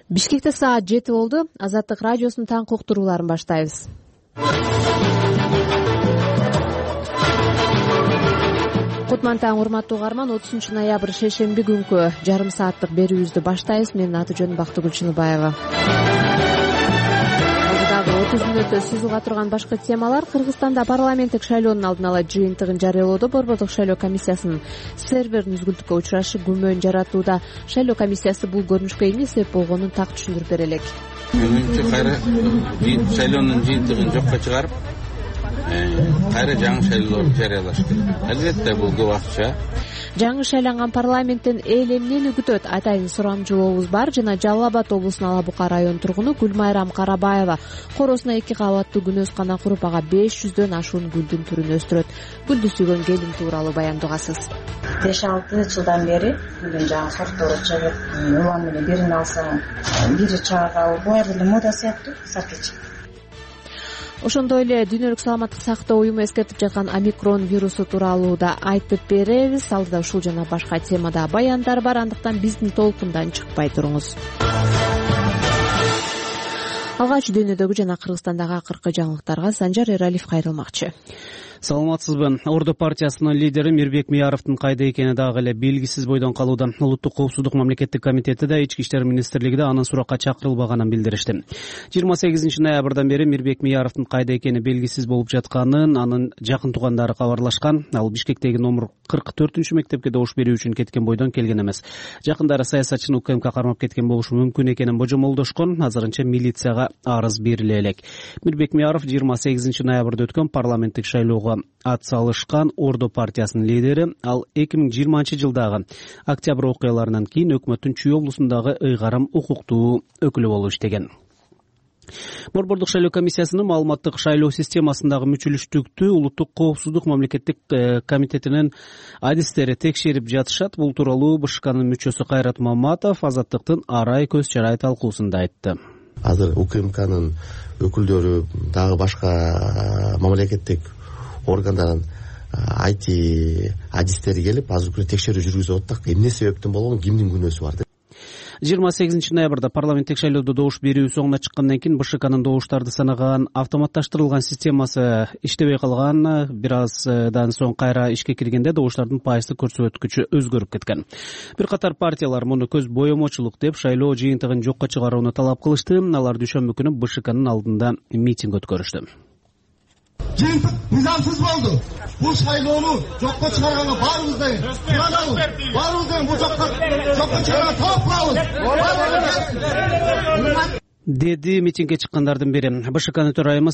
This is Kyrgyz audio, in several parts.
Бишкекте саат 7 болду. Азаттык радиосунун таңкы уктурууларын баштайбыз. Кутман таң, урматтуу угарман. 30 ноябрь шейшемби күнкү жарым сааттык берүүбүздү баштайбыз. Менин аты жөнүм Бактыгүл Чыныбаева. Алдыдагы 30 мүнөттө сиз уга турган башка темалар: Кыргызстанда парламенттик шайлоонун алдын ала жыйынтыгын жарыялоодо борбордук шайлоо комиссиясынын серверин үзгүлтүккө учурашы күмөн жаратууда. Шайлоо комиссиясы бул көрүнүшкө эмне себеп болгонун так түшүндүрүп бере элек. Менимче кайра шайлоонун жыйынтыгын жокко чыгарып, кайра жаңы шайлоолорду жарыялаш керек. Албетте бул көп акча. Жаңы шайланган парламенттен эл эмнени күтөт? Атайын сурамжылообуз бар. Жана Жалал Абад облусунун Ала Бука район тургуну Гүлмайрам Карабаева коросуна 2 кабаттуу күнөскана куруп, ага 500дөн ашуун гүлдүн түрүн өстүрөт. Гүлдү сүйгөн келин тууралуу баяндагасыз. 5-6 жылдан бери гүлдүн жаңы сорттору чыгып, улам менен бирин алсаң, бири чаага буяр эле мода сыяктуу сакыч. Ошондой эле Дүйнөлүк саламаттык сактоо уюму эскертип жаткан омикрон вирусу тууралуу да айтып беребиз. Алдыда ушул жана башка темада баяндар бар, андыктан биздин толкундан чыкпай туруңуз. Алгач дүйнөдөгү жана Кыргызстандагы акыркы жаңылыктарга Санжар Эралиев кайрылмакчы. Саламатсызбы. Ордо партиясынын лидери Мирбек Мияровдун кайда экени дагы эле белгисиз бойдон калууда. Улуттук коопсуздук мамлекеттик комитети да, Ички иштер министрлиги да анын суракка чакырылбаганын билдиришти. 28 ноябрдан бери Мирбек Мияровдун кайда экени белгисиз болуп жатканын анын жакын туугандары кабарлашкан. Ал Бишкектеги номер 44-мектепке добуш берүү үчүн кеткен бойдон келген эмес. Жакындары саясатчыны УКМК кармап кеткен болушу мүмкүн экенин божомолдошкон. Азырынча милицияга арыз бериле элек. Мирбек Мияров 28 ноябрда өткөн парламенттик шайлоого ат салышкан Ордо партиясынын лидери. Ал 2020 жылдагы октябрь окуяларынан кийин өкмөттүн Чүй облусундагы ыйгарым укуктуу өкүлү болуп иштеген. Борбордук шайлоо комиссиясынын маалыматтык шайлоо системасындагы мүчүлүштүктү Улуттук коопсуздук мамлекеттик комитетинин адистери текшерип жатышат. Бул тууралуу БШКнын мүчөсү Кайрат Маматов Азаттыктын арай көз чарай талкуусунда айтты. Азыр УКМКнын өкүлдөрү дагы башка мамлекеттик органдардын IT адистери келип азыр күнү текшерүү жүргүзүп атат. Эмне себептен болгон, кимдин күнөөсү бар деп. 28 ноябрда парламенттик шайлоодо добуш берүү соңуна чыккандан кийин БШКнын добуштарды санаган автоматташтырылган системасы иштебей калган. Бир аздан соң кайра ишке киргенде добуштардын пайыздык көрсөткүчү өзгөрүп кеткен. Бир катар партиялар муну көз боемочулук деп шайлоо жыйынтыгын жокко чыгарууну талап кылышты. Алар дүйшөмбү күнү БШКнын алдында митинг өткөрүштү. Жыйынтык мыйзамсыз болду. Бул шайлоону жокко чыгарганга баарыбыздан бул жокко чыгарганга талап деди митингге чыккандардын бири. БШКнын төрайымы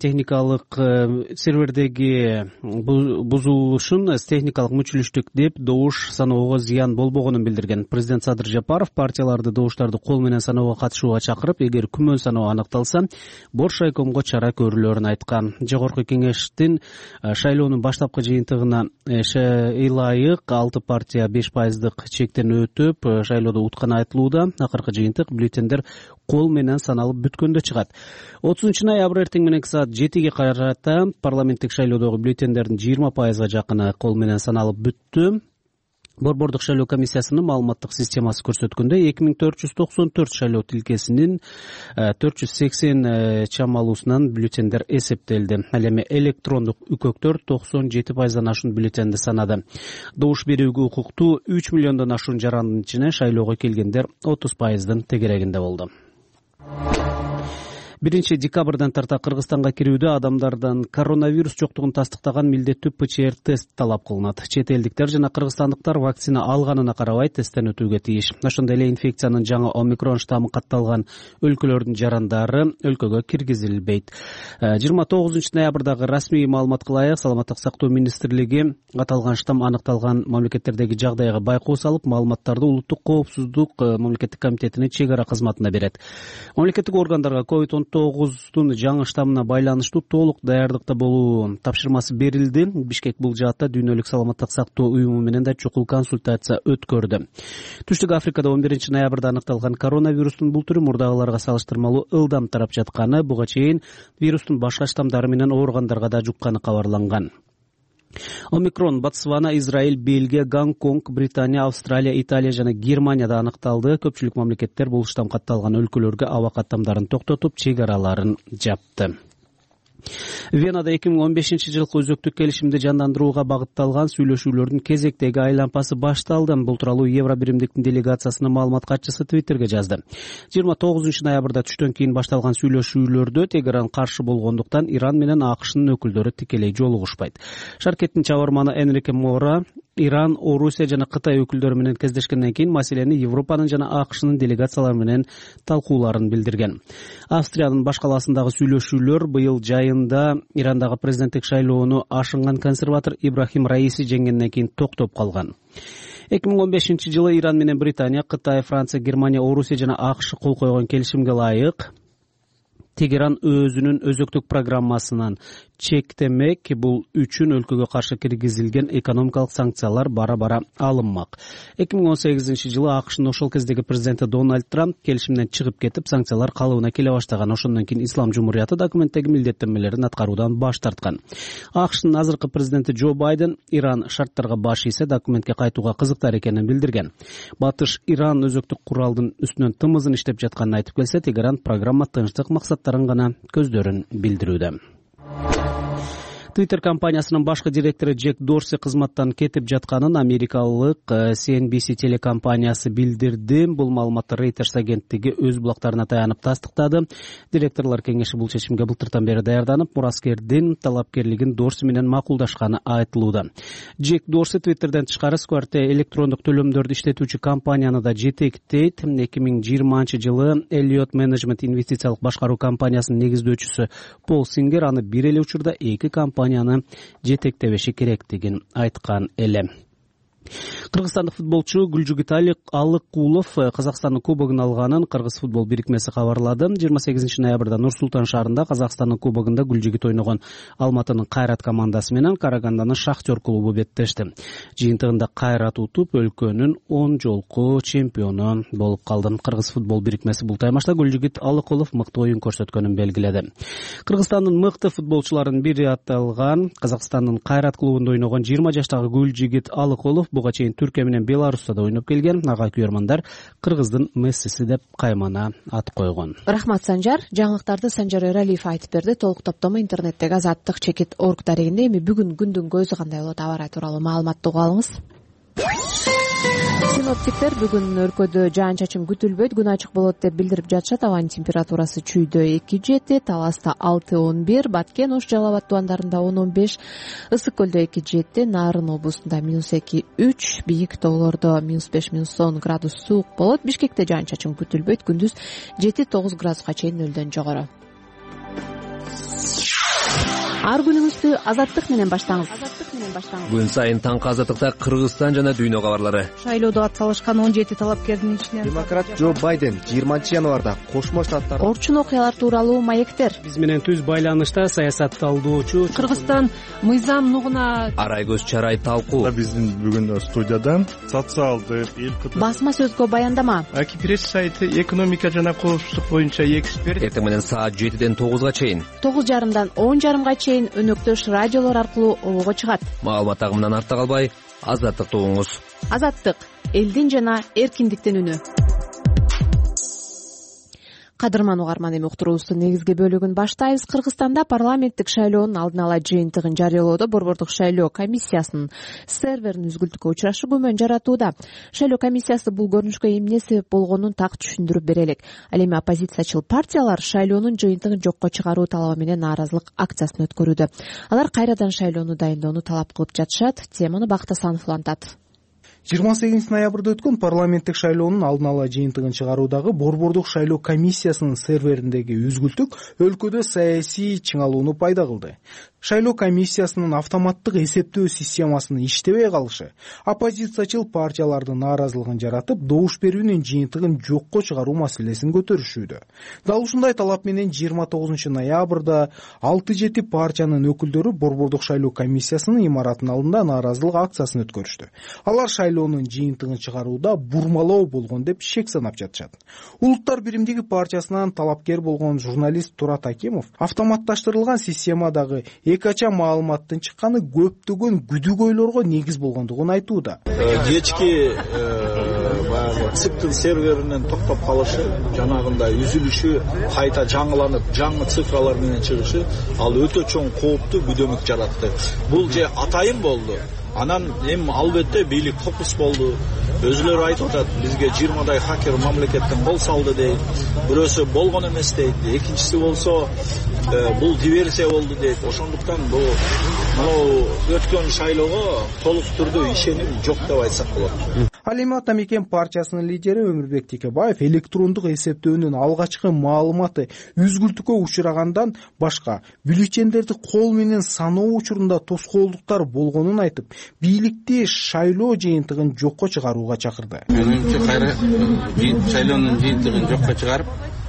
сервердеги бузулушун техникалык мүчүлүштүк деп добуш саноого зыян болбогонун билдирген. Президент Садыр Жапаров партияларды добуштарды кол менен саноого катышууга чакырып, эгер күмөн саноо аныкталса, Боршайкомго чара көрүлөрүн айткан. Жогорку кеңештин шайлоонун баштапкы жыйынтыгына ылайык 6 партия 5% чектен өтүп, шайлоодо утканы айтылууда. Акыркы жыйынтык бюллетендер кол менен саналып бүткөндө чыгат. 30 ноябрь эртең мененки саат 7-ге карата парламенттик шайлоодогу бюллетендердин 20%-га жакыны кол менен саналып бүттү. Борбордук шайлоо комиссиясынын маалыматтык системасы көрсөткөндө 2494 шайлоо тилкесинин 480 чамалуусунан бюллетендер эсептелди. Ал эми электрондук үкөктөр 97%-дан ашуун бюллетенди санады. Добуш берүүгө укуктуу 3 миллиондон ашуун жарандын ичине шайлоого келгендер 30%-дын тегерегинде болду. 1 декабрдан тарта Кыргызстанга кирүүдө адамдардан коронавирус жоктугун тастыктаган милдеттүү ПЧР тест талап кылынат. Чет элдиктер жана кыргызстандыктар вакцина алганына карабай тесттен өтүүгө тийиш. Ошондой эле инфекциянын жаңы омикрон штаммы катталган өлкөлөрдүн жарандары өлкөгө киргизилбейт. 29 ноябрдагы расмий маалыматка ылайык Саламаттык сактоо министрлиги аталган штамм аныкталган мамлекеттердеги жагдайга байкоо салып, маалыматтарды Улуттук коопсуздук мамлекеттик комитетинин чек ара кызматына берет. Мамлекеттик органдарга COVID-19 жаңы штаммына байланыштуу толук даярдыкта болуу тапшырмасы берилди. Бишкек бул жаатта Дүйнөлүк саламаттык сактоо уюму менен да чукул консультация өткөрдү. Түштүк Африкада 11 ноябрда аныкталган коронавирустун бул түрү мурдагыларга салыштырмалуу ылдам тарап жатканы, буга чейин вирустун башка штамдары менен ооругандарга да жукканы кабарланган. Омикрон Ботсвана, Израиль, Бельгия, Гонконг, Британия, Австралия, Италия жана Германияда аныкталды. Көпчүлүк мамлекеттер бул штамм катталган өлкөлөргө аба каттамдарын токтотуп, чек араларын жапты. Венада 2015 жылкы өзөктүк келишимди жандандырууга багытталган сүйлөшүүлөрдүн кезектеги айлампасы башталды. Бул тууралуу Евро биримдиктин делегациясынын маалымат катчысы Твиттерге жазды. 29 ноябрда түштөн кийин башталган сүйлөшүүлөрдө Тегеран каршы болгондуктан Иран менен АКШнын өкүлдөрү тикелей жолугушпайт. Шаркеттин чабарманы Энрике Мора Иран, Орусия жана Кытай өкүлдөрү менен кездешкенден кийин маселени Европанын жана АКШнын делегациялары менен талкууларын билдирген. Австриянын баш калаасындагы сүйлөшүүлөр быйыл жайында Ирандагы президенттик шайлоону ашынган консерватор Ибрахим Раиси жеңгенден кийин токтоп калган. 2015 жылы Иран менен Британия, Кытай, Франция, Германия, Орусия жана АКШ кол койгон келишимге ылайык Тегеран өзүнүн өзөктүк программасынан чектемек. Бул үчүн өлкөгө каршы киргизилген экономикалык санкциялар бара-бара алынмак. 2018 жылы АКШнын ошол кездеги президенти Дональд Трамп келишимден чыгып кетип, санкциялар калыбына келе баштаган. Ошондон кийин Ислам Жумурияты документтеги милдеттенмелерин аткаруудан баш тарткан. АКШнын азыркы президенти Джо Байден Иран шарттарга баш ийсе, документке кайтууга кызыктар экенин билдирген. Батыш Иран өзөктүк куралдын үстүнөн тымызын иштеп жатканын айтып келсе, Тегеран программа тынчтык максаттарын гана көздөрүн билдирүүдө. Twitter компаниясынын башкы директору Джек Дорси кызматтан кетип жатканын америкалык CNBC телекомпаниясы билдирди. Бул маалыматты Reuters агенттиги өз булактарына таянып тастыктады. Директорлор кеңеши бул чечимге былтыртан бери даярданып, мураскердин талапкерлигин Дорси менен макулдашканы айтылууда. Джек Дорси Twitterден тышкары Square электрондук төлөмдөрдү иштетүүчү компанияны да жетектейт. 2020 жылы Elliott Management инвестициялык башкаруу компаниясынын негиздөөчүсү Пол Сингер аны бир эле учурда эки компанияны жетектебеши керектигин айткан эле. Кыргызстандык футболчу Гүлжүгүт Алыкулов Казакстандын кубогун алганын Кыргыз футбол бирикмеси кабарлады. 28 ноябрда Нур-Султан шаарында Казакстандын кубогунда Гүлжүгүт ойногон Алматынын Кайрат командасы менен Карагандынын Шахтер клубу беттешти. Жыйынтыгында Кайрат утуп, өлкөнүн 10 жолку чемпиону болуп калды. Кыргыз футбол бирикмеси бул таймашта Гүлжүгүт Алыкулов мыкты оюн көрсөткөнүн белгиледи. Кыргызстандын мыкты футболчуларынын бири аталган Казакстандын Кайрат клубунда ойногон 20 жаштагы Гүлжүгүт Алыкулов буга чейин Түркия менен Беларуста да ойноп келген. Ага күйөрмандар Кыргыздын Мессиси деп каймана ат койгон. Рахмат Санжар. Жаңылыктарды Санжар Эралиев айтып берди. Толук топтому интернеттеги Азаттык чекит орг дарегинде. Эми бүгүн күндүн көзү кандай болот, аба ырайы тууралуу маалыматты угуп алыңыз. Синоптиктер бүгүн өлкөдө жаан-чачын күтүлбөйт, күн ачык болот деп билдирип жатышат. Абанын температурасы Чүйдө 2-7, Таласта 6-11, Баткен, Ош, Жалал Абад тубандарында 10-15, Ысык көлдө 2-7, Нарын облусунда -2-3, бийик тоолордо -5-10 градус суук болот. Бишкекте жаан-чачын күтүлбөйт, күндүз 7-9 градуска чейин нөлдөн жогору. Ар күнүңүздү Азаттык менен баштаңыз. Күн сайын таңкы Азаттыкта Кыргызстан жана дүйнө кабарлары. Шайлоодо атсалышкан 17 талапкердин ичинен демократ Джо Байден 20 январда Кошмо Штаттар Орчун окуялар тууралуу маектер. Биз менен түз байланышта саясатталдоочу Кыргызстан мыйзам нугуна Арайгөз Чарай талкуу. Биздин бүгүн студияда социалдык эл басма сөзгө баяндама. Акипресс сайты экономика жана коопсуздук боюнча эксперт. Эртең менен саат 7-ден 9-га чейин, 9:30дан 10:30га чейин өнөктөш радиолор аркылуу обого чыгат. Маалымат агымынан артта калбай, Азаттыкты угуңуз. Азаттык — элдин жана эркиндиктин үнү. Кадырман угарман, эми уктуруубуздун негизги бөлүгүн баштайбыз. Кыргызстанда парламенттик шайлоонун алдын ала жыйынтыгын жарыялоодо Борбордук шайлоо комиссиясынын серверин үзгүлтүккө учурашы күмөн жаратууда. Шайлоо комиссиясы бул көрүнүшкө эмне себеп болгонун так түшүндүрүп бере элек. Ал эми оппозициячыл партиялар шайлоонун жыйынтыгын жокко чыгаруу талабы менен нааразылык акциясын өткөрүүдө. Алар кайрадан шайлоону дайындоону талап кылып жатышат. Теманы Бакыт Асанов улантат. 28 ноябрда өткөн парламенттик шайлоонун алдын ала жыйынтыгын чыгаруудагы Борбордук шайлоо комиссиясынын сервериндеги үзгүлтүк өлкөдө саясий чыңалууну пайда кылды. Шайлоо комиссиясынын автоматтык эсептөө системасынын иштебей калышы оппозициячыл партиялардын нааразылыгын жаратып, добуш берүүнүн жыйынтыгын жокко чыгаруу маселесин көтөрүшүүдө. Дал ушундай талап менен 29 ноябрда 6-7 партиянын өкүлдөрү Борбордук шайлоо комиссиясынын имаратынын алдында нааразылык акциясын өткөрүштү. Алар шайлоо шайлоонун жыйынтыгын чыгарууда бурмалоо болгон деп шек санап жатышат. Улуттар биримдиги партиясынан талапкер болгон журналист Турат Акимов автоматташтырылган системадагы эки ача маалыматтын чыкканы көптөгөн күдүгөйлөргө негиз болгондугун айтууда. Кечки баягы цифр серверинин токтоп калышы, жанагындай үзүлүшү, кайта жаңыланып, жаңы цифралар менен чыгышы ал өтө чоң кооптуу күдөмүк жаратты. Бул же атайын болду. Анан эми албетте бийлик фокус болду. Өзүлөрү айтып атат, бизге 20дай хакер мамлекеттен кол салды дейт. Бирөөсү болгон эмес дейт. Экинчиси болсо бул диверсия болду дейт. Ошондуктан бул өткөн шайлоого толук түрдө ишеним жок деп айтсак болот. Ал эми Атамекен партиясынын лидери Өмүрбек Текебаев электрондук эсептөөнүн алгачкы маалыматы үзгүлтүккө учурагандан башка бюллетендерди кол менен саноо учурунда тоскоолдуктар болгонун айтып, бийликти шайлоо жыйынтыгын жокко чыгарууга чакырды. Менимче кайра шайлоонун жыйынтыгын жокко чыгарып,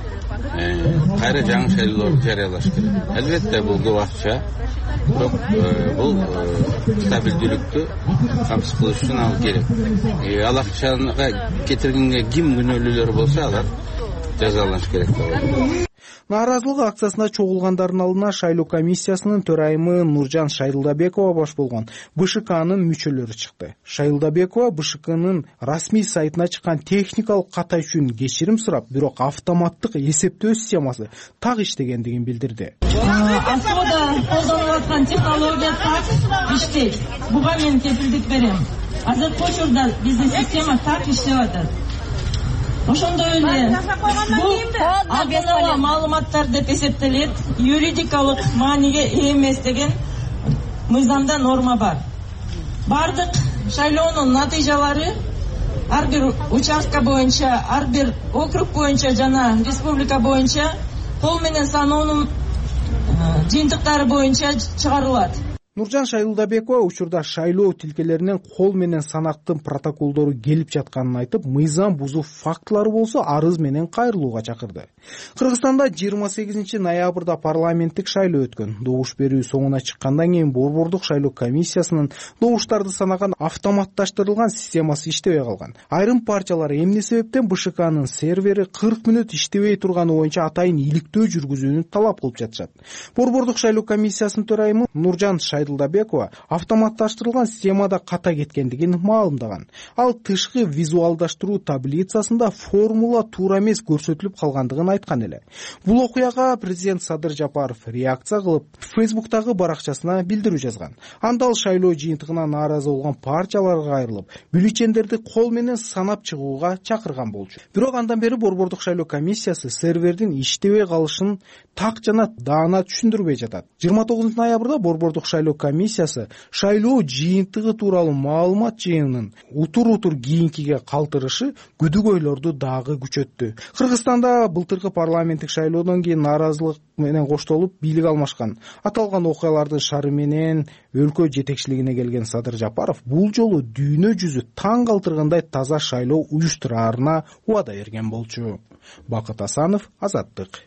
кайра жаңы шайлоолорду жарыялаш керек. Албетте бул көп акча, бирок бул стабилдүүлүктү камсыз кылыш үчүн ал керек. Ал акчага кетиргенге ким күнөөлүүлөр болсо алар жазаланыш керек болот. Нааразылык акциясына чогулгандардын алдына шайлоо комиссиясынын төрайымы Нуржан Шайылдабекова баш болгон БШКнын мүчөлөрү чыкты. Шайылдабекова БШКнын расмий сайтына чыккан техникалык ката үчүн кечирим сурап, бирок автоматтык эсептөө системасы так иштегендигин билдирди. Асода колдонуп аткан технология так иштейт. Буга мен кепилдик берем. Азыркы учурда биздин система так иштеп атат. Ошондой эле бул алдын ала маалыматтар деп эсептелет, юридикалык мааниге ээ эмес деген мыйзамда норма бар. Бардык шайлоонун натыйжалары ар бир участка боюнча, ар бир округ боюнча жана республика боюнча кол менен саноонун жыйынтыктары боюнча чыгарылат. Нуржан Шайылдабекова учурда шайлоо тилкелеринен кол менен санактын протоколдору келип жатканын айтып, мыйзам бузуу фактылары болсо арыз менен кайрылууга чакырды. Кыргызстанда 28 ноябрда парламенттик шайлоо өткөн. Добуш берүү соңуна чыккандан кийин борбордук шайлоо комиссиясынын добуштарды санаган автоматташтырылган системасы иштебей калган. Айрым партиялар эмне себептен БШКнын сервери 40 мүнөт иштебей турганы боюнча атайын иликтөө жүргүзүүнү талап кылып жатышат. Борбордук шайлоо комиссиясынын төрайымы Нуржан Шайылдабекова автоматташтырылган системада ката кеткендигин маалымдаган. Ал тышкы визуалдаштыруу таблицасында формула туура эмес көрсөтүлүп калгандыгын айткан эле. Бул окуяга президент Садыр Жапаров реакция кылып, Фейсбуктагы баракчасына билдирүү жазган. Анда ал шайлоо жыйынтыгына нааразы болгон партияларга кайрылып, бюллетендерди кол менен санап чыгууга чакырган болчу. Бирок андан бери борбордук шайлоо комиссиясы сервердин иштебей калышын так жана даана түшүндүрбөй жатат. 29 ноябрда борбордук шайлоо комиссиясы шайлоо жыйынтыгы тууралуу маалымат жыйынын утур кийинкиге калтырышы күдүгөйлөрдү дагы күчөттү. Кыргызстанда былтыркы парламенттик шайлоодон кийин нааразылык менен коштолуп бийлик алмашкан. Аталган окуялардын шары менен өлкө жетекчилигине келген Садыр Жапаров бул жолу дүйнө жүзү таң калтыргандай таза шайлоо уюштураарына убада берген болчу. Бакыт Асанов, Азаттык.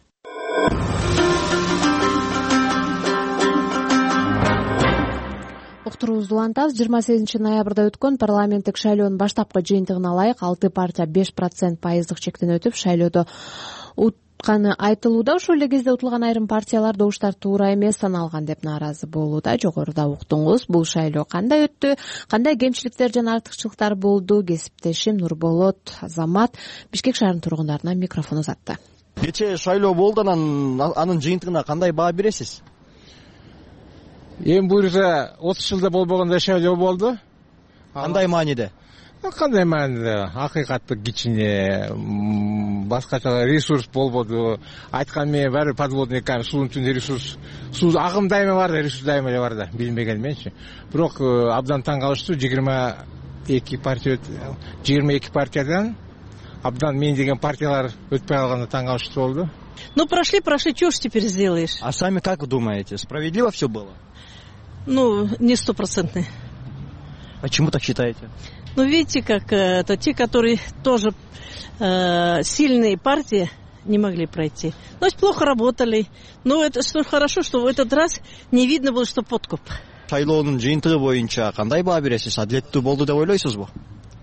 Уктуруубузду улантабыз. 28 ноябрда өткөн парламенттик шайлоонун баштапкы жыйынтыгына ылайык 6 партия 5% пайыздык чектен өтүп шайлоодо утканы айтылууда. Ошол эле кезде утулган айрым партиялар добуштар туура эмес саналган деп нааразы болууда. Жогоруда уктуңуз. Бул шайлоо кандай өттү, кандай кемчиликтер жана артыкчылыктар болду? Кесиптешим Нурболот Азамат Бишкек шаарынын тургундарына микрофон узатты. Кечээ шайлоо болду, анын жыйынтыгына кандай баа бересиз? Эми буюрса 30 жылда болбогондой шайлоо болду. Кандай мааниде? Кандай мааниде? Акыйкаттык кичине, башкача ресурс болбоду. Айткан менен баары подводный камень, суунун түбүндө ресурс, суу агым дайыма бар да, ресурс дайыма эле бар да, билинбеген менчи. Бирок абдан таң калыштуу, 22 партиядан абдан мен деген партиялар өтпөй калганда таң калыштуу болду. Ну, прошли, чего ж теперь сделаешь? А сами как думаете, справедливо все было? Ну, не 100%. Почему так считаете? Ну, видите, как это те, которые тоже сильные партии не могли пройти. То есть плохо работали. Но это что хорошо, что в этот раз не видно было, что подкуп. Шайлоонун жыйынтыгы боюнча кандай баа бересиз? Адилеттүү болду деп ойлойсузбу?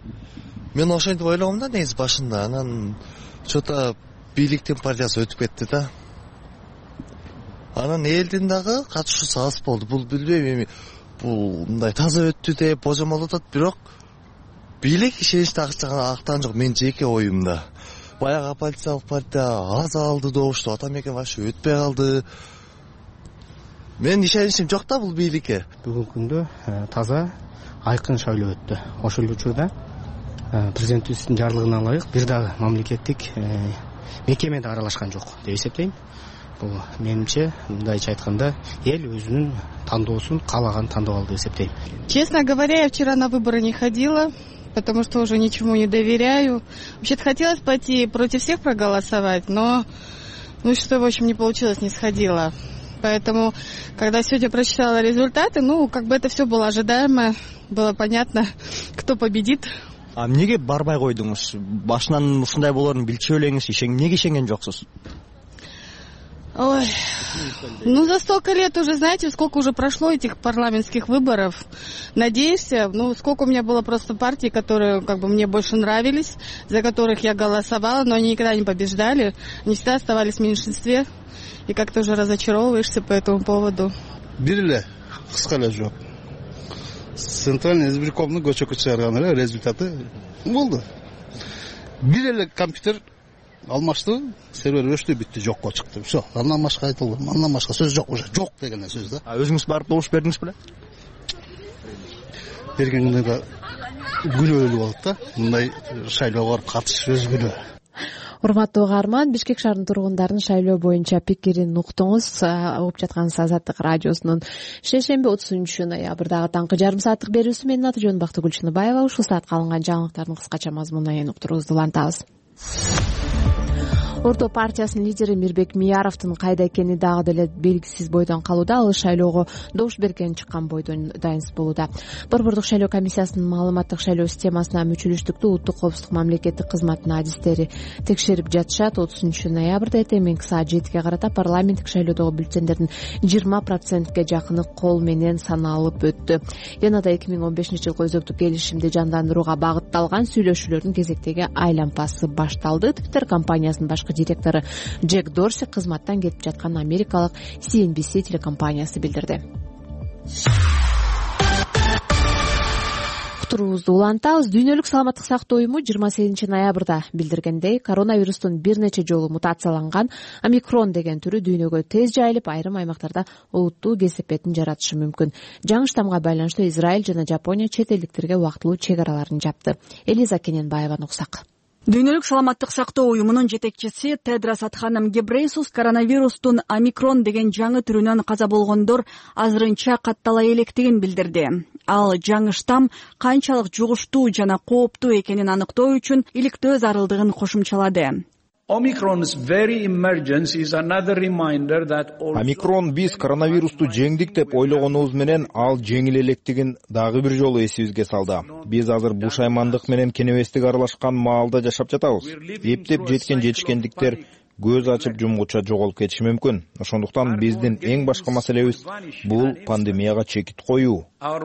мен ошентип ойлогом да негизи башында. Анан что-то бийликтин партиясы өтүп кетти да. Анан элдин дагы катышуусу аз болду. Бул билбейм эми бул мындай таза өттү деп божомолдоп атат, бирок бийлик ишеничти актаган жок. Мен жеке оюмда. Баягы оппозициялык партия аз алды добушту, Атамекен вообще өтпөй калды. Мен ишеничим жок да бул бийликке. Бүгүнкү күндө таза, айкын шайлоо өттү. Ошол эле учурда президентибиздин жарлыгына ылайык бир дагы мамлекеттик мекеме да аралашкан жок деп эсептейм. Бул менимче, мындайча айтканда, эл өзүнүн тандоосун каалаган тандоо алды деп эсептейм. Честно говоря, я вчера на выборы не ходила, потому что уже ничему не доверяю. Вообще-то хотелось пойти против всех проголосовать, но что, в общем, не получилось, не сходила. Поэтому, когда сегодня прочитала результаты, как бы это все было ожидаемо, было понятно, кто победит. А эмнеге барбай койдуңуз? Башынан ушундай болорун билчү элеңиз, эмнеге ишенген жоксуз? Ой, за столько лет уже, знаете, сколько уже прошло этих парламентских выборов. Надеешься, сколько у меня было просто партий, которые мне больше нравились, за которых я голосовала, но они никогда не побеждали, они всегда оставались в меньшинстве, и как-то уже разочаровываешься по этому поводу. Бириле, кыска эле жооп. Центральный избиркомдун көчөккө чыгарган эле результаты болду. Бир эле компьютер алмашты, сервер өчтү, бүтү, жокко чыкты. Все, андан башка айтылды. Андан башка сөз жок уже. Жок деген сөз да. Өзүңүз барып добуш бердиңиз беле? Бергенде да күнөөлүү болот да. Мындай шайлоого катышып өзгүлө. Урматтуу угарман, Бишкек шаарынын тургундарынын шайлоо боюнча пикирин уктуңуз. Угуп жатканыңыз Азаттык радиосунун шейшемби 30 ноябрдагы таңкы жарым сааттык берүүсү. Менин аты жөнүм Бактыгүл Чыныбаева. Ушул саатка алынган жаңылыктардын кыскача мазмунун уктуруубузду улантабыз. Орто партиясынын лидери Мирбек Мияровдун кайда экени дагы деле белгисиз бойдон калууда. Ал шайлоого добуш берген чыккан бойдон дайынсыз болууда. Борбордук шайлоо комиссиясынын маалыматтык шайлоо системасына мүчөлүштүктү Улуттук коопсуздук мамлекеттик кызматынын адистери текшерип жатышат. 30 ноябрда эртең саат 7-ге карата парламенттик шайлоодогу бюллетендердин 20%ге жакыны кол менен саналып өттү. Жана да 2015-жылкы өзөктүк келишимди жандандырууга багытталган сүйлөшүүлөрдүн кезектеги айлампасы башталды. Twitter компаниясынын башкы директору Джек Дорси кызматтан кетип жаткан америкалык CNBC телекомпаниясы билдирди. Уктуруубузду улантабыз. Дүйнөлүк саламаттык сактоо уюму 28 ноябрда билдиргендей, коронавирустун бир нече жолу мутацияланган омикрон деген түрү дүйнөгө тез жайылып, айрым аймактарда олуттуу кесепетин жаратышы мүмкүн. Жаңы штамга байланыштуу Израиль жана Жапония чет элдиктерге убактылуу чек араларын жапты. Элиза Кененбаеваны уксак. Дүйнөлүк саламаттык сактоо уюмунун жетекчиси Тедрос Адханом Гебрейсус коронавирустун омикрон деген жаңы түрүнөн каза болгондор азырынча каттала электигин билдирди. Ал жаңы штам канчалык жугуштуу жана кооптуу экенин аныктоо үчүн иликтөө зарылдыгын кошумчалады. Омикрон биз коронавирусту жеңдик деп ойлогонубуз менен ал жеңил электигин дагы бир жолу эсибизге салды. Биз азыр бушаймандык менен кенебестик аралашкан маалда жашап жатабыз. Эптеп жеткен жетишкендиктер көз ачып жумгуча жоголуп кетиши мүмкүн. Ошондуктан биздин эң башкы маселебиз бул пандемияга чекит коюу.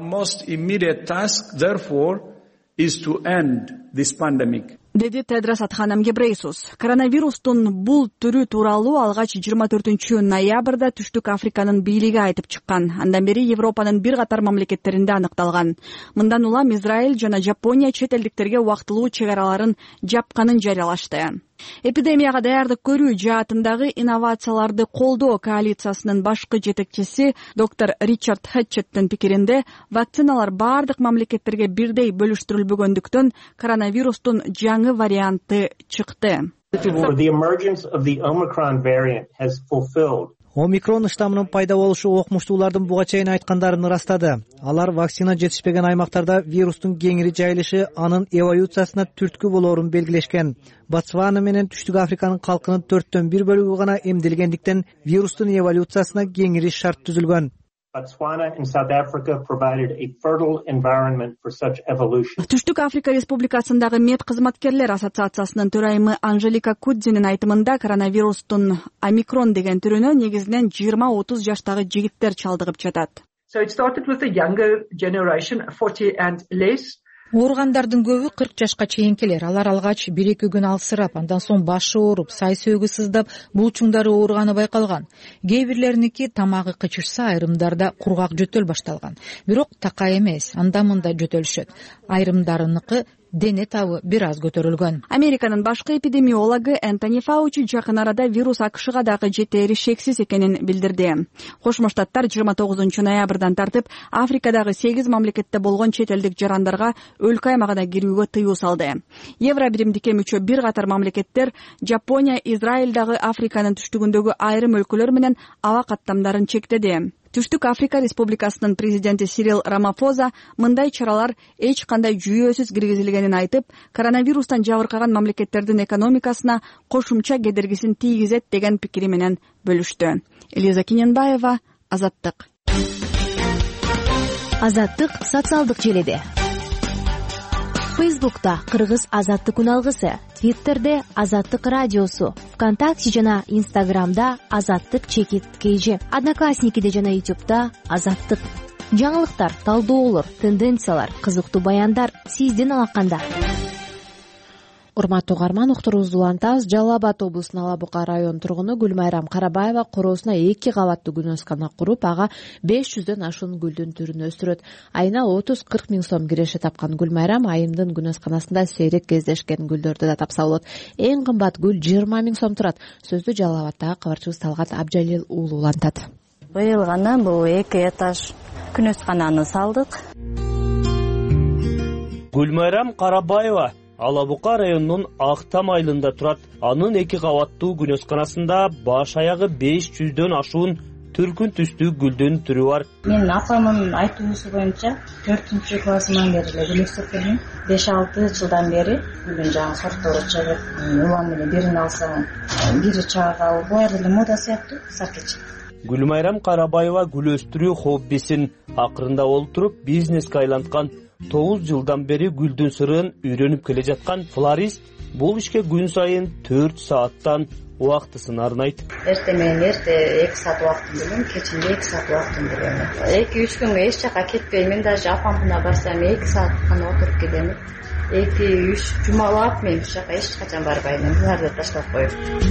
Деди Тедрос Адханом Гебрейсус. Коронавирустун бул түрү тууралуу алгач 24 ноябрда Түштүк Африканын бийлиги айтып чыккан. Андан бери Европанын бир катар мамлекеттеринде аныкталган. Мындан улам Израиль жана Жапония чет элдиктерге убактылуу чек араларын жапканын жарыялашты. Эпидемияга даярдык көрүү жаатындагы инновацияларды колдоо коалициясынын башкы жетекчиси доктор Ричард Хэтчеттин пикиринде, вакциналар бардык мамлекеттерге бирдей бөлүштүрүлбөгөндүктөн коронавирустун жаңы варианты чыкты. Омикрон штамынын пайда болушу окумуштуулардын буга чейин айткандарын ырастады. Алар вакцина жетишпеген аймактарда вирустун кеңири жайылышы анын эволюциясына түрткү болоорун белгилешкен. Ботсвана менен Түштүк Африканын калкынын 4/1 бөлүгү гана эмделгендиктен вирустун эволюциясына кеңири шарт түзүлгөн. Түштүк Африка Республикасындагы мед кызматкерлер ассоциациясынын төрайымы Анжелика Кудзинин айтымында коронавирустун омикрон деген түрүнө негизинен 20-30 жаштагы жигиттер чалдыгып жатат. ооругандардын көбү 40 жашка чейинкилер. Алар алгач 1-2 күн алсырап, андан соң башы ооруп, сай сөөгү сыздап, булчуңдары ооруганы байкалган. Кээ бирлериники тамагы кычышса, айрымдарда кургак жөтөл башталган. Бирок такай эмес, анда-мында жөтөлүшөт. Айрымдарыныкы дене табы бир аз көтөрүлгөн. Американын башкы эпидемиологу Энтони Фаучи жакын арада вирус АКШга дагы жетери шексиз экенин билдирди. Кошмо Штаттар 29 ноябрдан тартып Африкадагы 8 мамлекетте болгон чет элдик жарандарга өлкө аймагына кирүүгө тыюу салды. Евро биримдикке мүчө бир катар мамлекеттер Жапония, Израиль дагы Африканын түштүгүндөгү айрым өлкөлөр менен аба каттамдарын чектеди. Түштүк Африка Республикасынын президенти Сирил Рамафоза мындай чаралар эч кандай жүйөсүз киргизилгенин айтып, коронавирустан жабыркаган мамлекеттердин экономикасына кошумча кедергисин тийгизет деген пикири менен бөлүштү. Элиза Киненбаева, Азаттык. Азаттык социалдык желеде. Фейсбукта Кыргыз Азаттык үналгысы, Твиттерде Азаттык радиосу, ВКонтакте жана Инстаграмда Азаттык _KG, Одноклассникиде жана Ютубта Азаттык. Жаңылыктар, талдоолор, тенденциялар, кызыктуу баяндар сиздин алаканда. Урматтуу угарман, уктуруубузду улантабыз. Жалал Абад облусунун Ала Бука районунун тургуну Гүлмайрам Карабаева коросуна 2 кабаттуу күнөскана куруп, ага 500дөн ашуун гүлдүн түрүн өстүрөт. Айына 30-40 миң сом киреше тапкан Гүлмайрам айымдын күнөсканасында сейрек кездешкен гүлдөрдү да тапса болот. Эң кымбат гүл 20 миң сом турат. Сөздү Жалал Абадтагы кабарчыбыз Талгат Абжалил уулу улантат. Быйыл гана бул 2 этаж күнөскананы салдык. Гүлмайрам Карабаева Ала Бука районунун Актам айылында турат. Анын 2 кабаттуу күнөсканасында баш аягы 500дөн ашуун түркүн түстүү гүлдүн түрү бар. Мен апамдын айтуусу боюнча 4-классыман бери эле гүл өстүрүп келдим. 5-6 жылдан бери гүлдүн жаңы сорттору чыгып, улам эле бирин алсаң, бири чагал, булар эле мода сыяктуу сакчы. Гүлмайрам Карабаева гүл өстүрүү хоббисин акырында олтуруп бизнеске айланткан. 9 жылдан бери гүлдүн сырын үйрөнүп келе жаткан флорист бул ишке күн сайын 4 сааттан убактысын арнайт. Эрте менен эрте 2 саат убактын берем, кечинде 2 саат убактын берем. 2-3 күнгө эч жака кетпейм. Мен даже апамдына барсам 2 саат гана отуруп келем. 2-3 жумалап мен ушул жака эч качан барбайм. Буларды таштап коюп.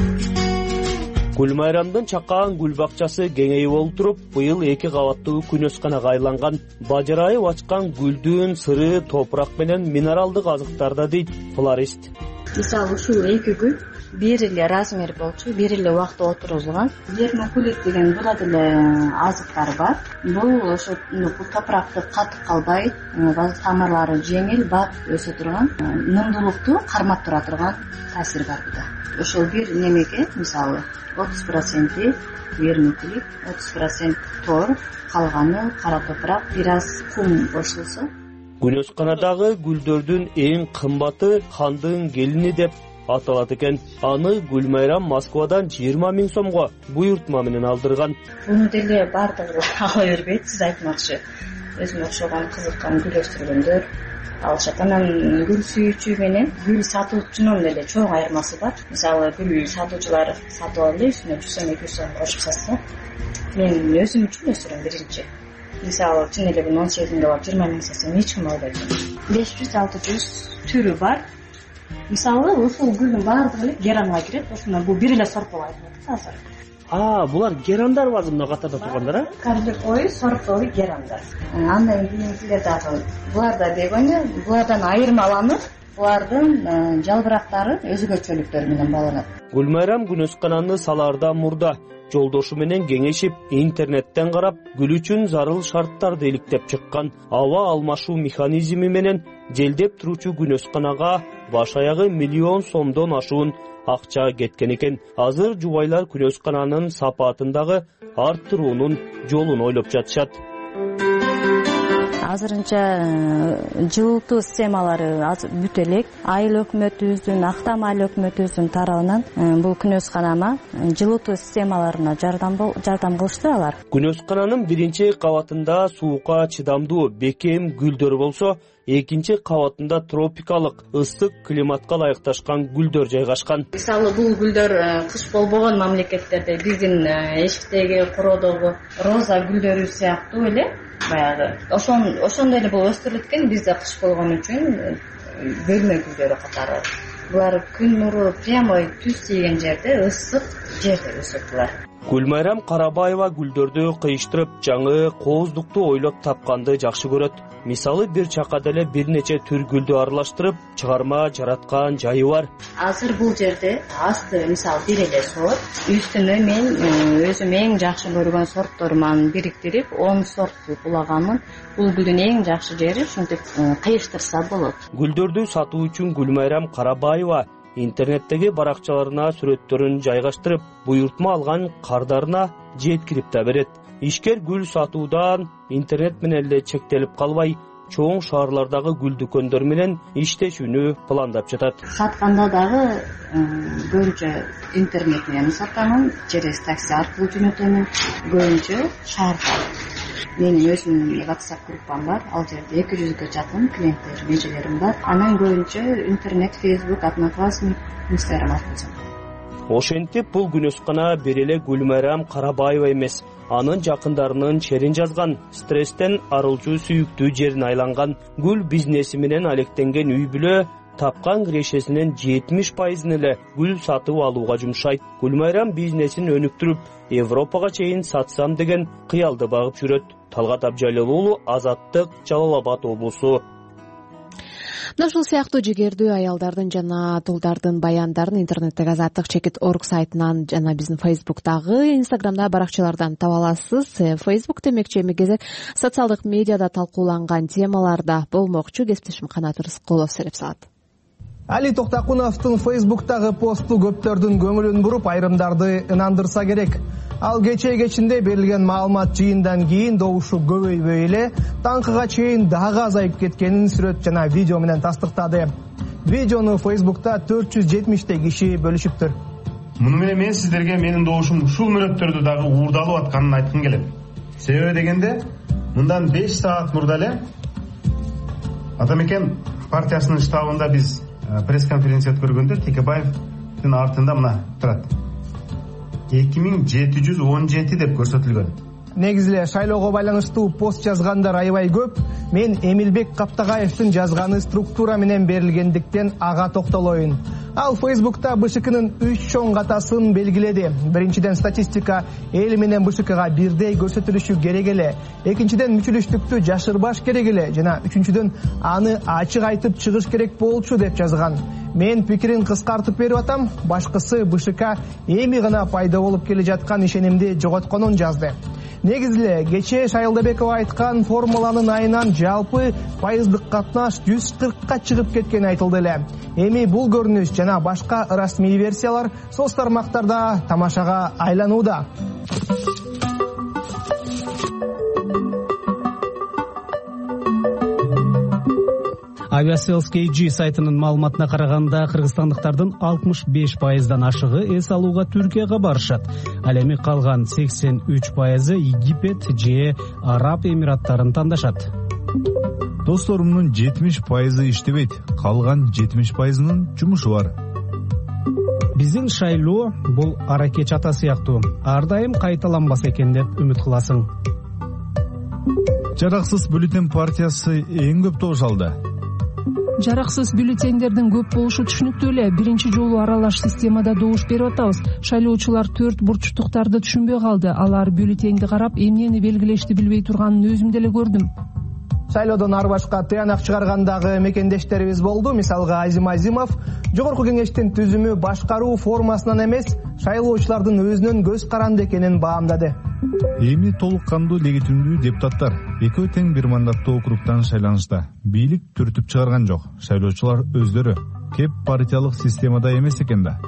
Гүлмайрамдын чакаан гүл бакчасы кеңейип олтуруп, быйыл 2 кабаттуу күнөсканага айланган. Бажырайып ачкан гүлдүн сыры топурак менен минералдык азыктарда дейт флорист. Мисалы ушул 2 гүл бир эле размер болчу, бир эле убакта отурулган. Вермикулит деген бул деле азыктар бар. Бул ошо топуракты катып калбай, тамырлары жеңил, бак өсө турган, нымдуулукту кармап тура турган таасир бар буда. Ошол бир немеге мисалы 30% вермикулит, 30% тор, калганы кара топурак, бир аз кум кошулса. Күнөсканадагы гүлдөрдүн эң кымбаты хандын келини деп аталат экен. Аны Гүлмайрам Москвадан 20 миң сомго буйртма менен алдырган. Буну деле бардыгы ала бербейт, сиз айтмакчы. Өзүмө окшогон кызыккан гүл өстүргөндөр алышат. Анан гүл сүйүүчү менен гүл сатуучунун деле чоң айырмасы бар. Мисалы гүл сатуучулар сатып алып эле үстүнө 100 сом 200 сом кошуп сатса, мен өзүм үчүн өстүрөм биринчи. Мисалы чын эле бул 18 миңге барып 20 миң сатсам эч ким албайт. 500-600 түрү бар. Мисалы ушул гүлдүн баардыгы эле геранга кирет. Ошондон бул бир эле сорт болуп атат. Булар герандар базы мына катарда тургандар, а? Карликой сорттогу герандар. Андан кийинкилер дагы булар да дегенде, булардан айырмаланып, булардын жалбырактары өзгөчөлүктөр менен байланат. Гүлмайрам күнөскананы салаардан мурда жолдошу менен кеңешип, интернеттен карап, гүл үчүн зарыл шарттарды иликтеп чыккан. Аба алмашуу механизми менен желдеп туручу күнөсканага баш аягы 1 миллион сомдон ашуун акча кеткен экен. Азыр жубайлар күнөскананын сапаатындагы арттыруунун жолун ойлоп жатышат. Азырынча жылытуу системалары бүт элек. Айыл өкмөтүбүздүн, Актам айыл өкмөтүбүздүн тарабынан бул күнөсканама жылытуу системаларына жардам кылышты алар. Күнөскананын биринчи кабатында суука чыдамдуу бекем гүлдөр болсо, экинчи кабатында тропикалык ыстык климатка ылайыкташкан гүлдөр жайгашкан. Мисалы бул гүлдөр кыш болбогон мамлекеттерде биздин эшиктеги кородогу роза гүлдөрү сыяктуу эле баягы ошондой эле болуп өстүрүлөт экен. Бизде кыш болгон үчүн бөлмө гүлдөрү катары. Булар күн нуру прямой түз тийген жерде, ысык жерде өсөт булар. Гүлмайрам Карабаева гүлдөрдү кыйыштырып, жаңы кооздукту ойлоп тапканды жакшы көрөт. Мисалы бир чакада эле бир нече түр гүлдү аралаштырып чыгарма жараткан жайы бар. Азыр бул жерде асты мисалы бир эле сорт, үстүнө мен өзүм эң жакшы көргөн сортторуман бириктирип 10 сортту булаганмын. Бул гүлдүн эң жакшы жери ушинтип кыйыштырса болот. Гүлдөрдү сатуу үчүн Гүлмайрам Карабаева интернеттеги баракчаларына сүрөттөрүн жайгаштырып, буйртма алган кардарына жеткирип да берет. Ишкер гүл сатуудан интернет менен эле чектелип калбай, чоң шаарлардагы гүл дүкөндөр менен иштешүүнү пландап жатат. Сатканда дагы көбүнчө интернет менен сатамын, через такси аркылуу жөнөтөмүн, көбүнчө шаарда. Менин өзүмдүн WhatsApp группам бар, ал жерде 200ге жакын клиенттер, межелерим бар. Анан көбүнчө интернет, Facebook, Одноклассник, Instagram аркылуу сатам. Ошентип бул күнөскана бир эле Гүлмайрам Карабаева эмес, анын жакындарынын черин жазган, стресстен арылчу сүйүктүү жерине айланган гүл бизнеси менен алектенген үй бүлө тапкан кирешесинин 70% эле гүл сатып алууга жумшайт. Гүлмайрам бизнесин өнүктүрүп, Европага чейин сатсам деген кыялды багып жүрөт. Талгат Абжалил уулу, Азаттык, Жалал Абад облусу. Мына ушул сыяктуу жигердүү аялдардын жана тулдардын баяндарын интернеттеги azattik.org сайтынан жана биздин Facebook'тагы, Instagram'да баракчалардан таба аласыз. Facebook демекчи эми кезек социалдык медиада талкууланган темаларда болмокчу. Кесиптешим Канат Рыскулов сереп салат. Али Токтакуновдун Facebook'тагы посту көптөрдүн көңүлүн буруп, айрымдарды ынандырса керек. Ал кечинде берилген маалымат жыйындан кийин добушу көбөйбөй эле таңкыга чейин дагы азайып кеткенин сүрөт жана видео менен тастыктады. Видеону Facebook'та 470 киши бөлүшүптүр. Муну менен мен сиздерге менин добушум ушул мөөнөттөрдү дагы уурдалып атканын айткым келет. Себеби дегенде, мындан 5 саат мурда эле Атамекен партиясынын штабында биз пресс-конференция өткөргөндө Текебаевдин артында мына турат. 2717 деп көрсөтүлгөн. Негизи эле шайлоого байланыштуу пост жазгандар аябай көп. Мен Эмилбек Каптагаевдин жазганы структура менен берилгендиктен ага токтолоюн. Ал Facebook'та БШКнын 3 чоң катасын белгиледи. Биринчиден, статистика эл менен БШКга бирдей көрсөтүлүшү керек эле. Экинчиден, мүчүлүштүктү жашырбаш керек эле. Жана үчүнчүдөн, аны ачык айтып чыгыш керек болчу деп жазган. Мен пикирин кыскартып берип атам. Башкысы БШК эми гана пайда болуп келе жаткан ишенимди жоготконун жазды. Негизи эле кечээ Шайылдабекова айткан формуланын айынан жалпы пайыздык катнаш 140ка чыгып кеткени айтылды эле. Эми бул көрүнүш жана башка расмий версиялар соц тармактарда тамашага айланууда. Aviasales.kg сайтынын маалыматына караганда, кыргызстандыктардын 65%дан ашыгы эс алууга Түркияга барышат. Ал эми калган 83% Египет же Араб Эмираттарын тандашат. Досторумдун 70% иштебейт, калган 70%нын жумушу бар. Биздин шайлоо бул аракеч ата сыяктуу. Ар дайым кайталанбас экен деп үмүт кыласың. Жараксыз бюллетень партиясы эң көп добуш алды. Жараксыз бюллетендердин көп болушу түшүнүктүү эле. Биринчи жолу аралаш системада добуш берип атабыз. Шайлоочулар 4 бурчтуктарды түшүнбөй калды. Алар бюллетенди карап, эмнени белгилешти билбей турганын өзүм деле көрдүм. Шайлоодон ар башка тыянак чыгаргандагы мекендештерибиз болду. Мисалга Азим Азимов жогорку кеңештин түзүмү башкаруу формасынан эмес, шайлоочулардын өзүнүн көз каранды экенин баамдады. Эми толук кандуу легитимдүү депутаттар экөө тең бир мандаттуу округтан шайланышта. Бийлик түртүп чыгарган жок. Шайлоочулар өздөрү кеп партиялык системада эмес экен да.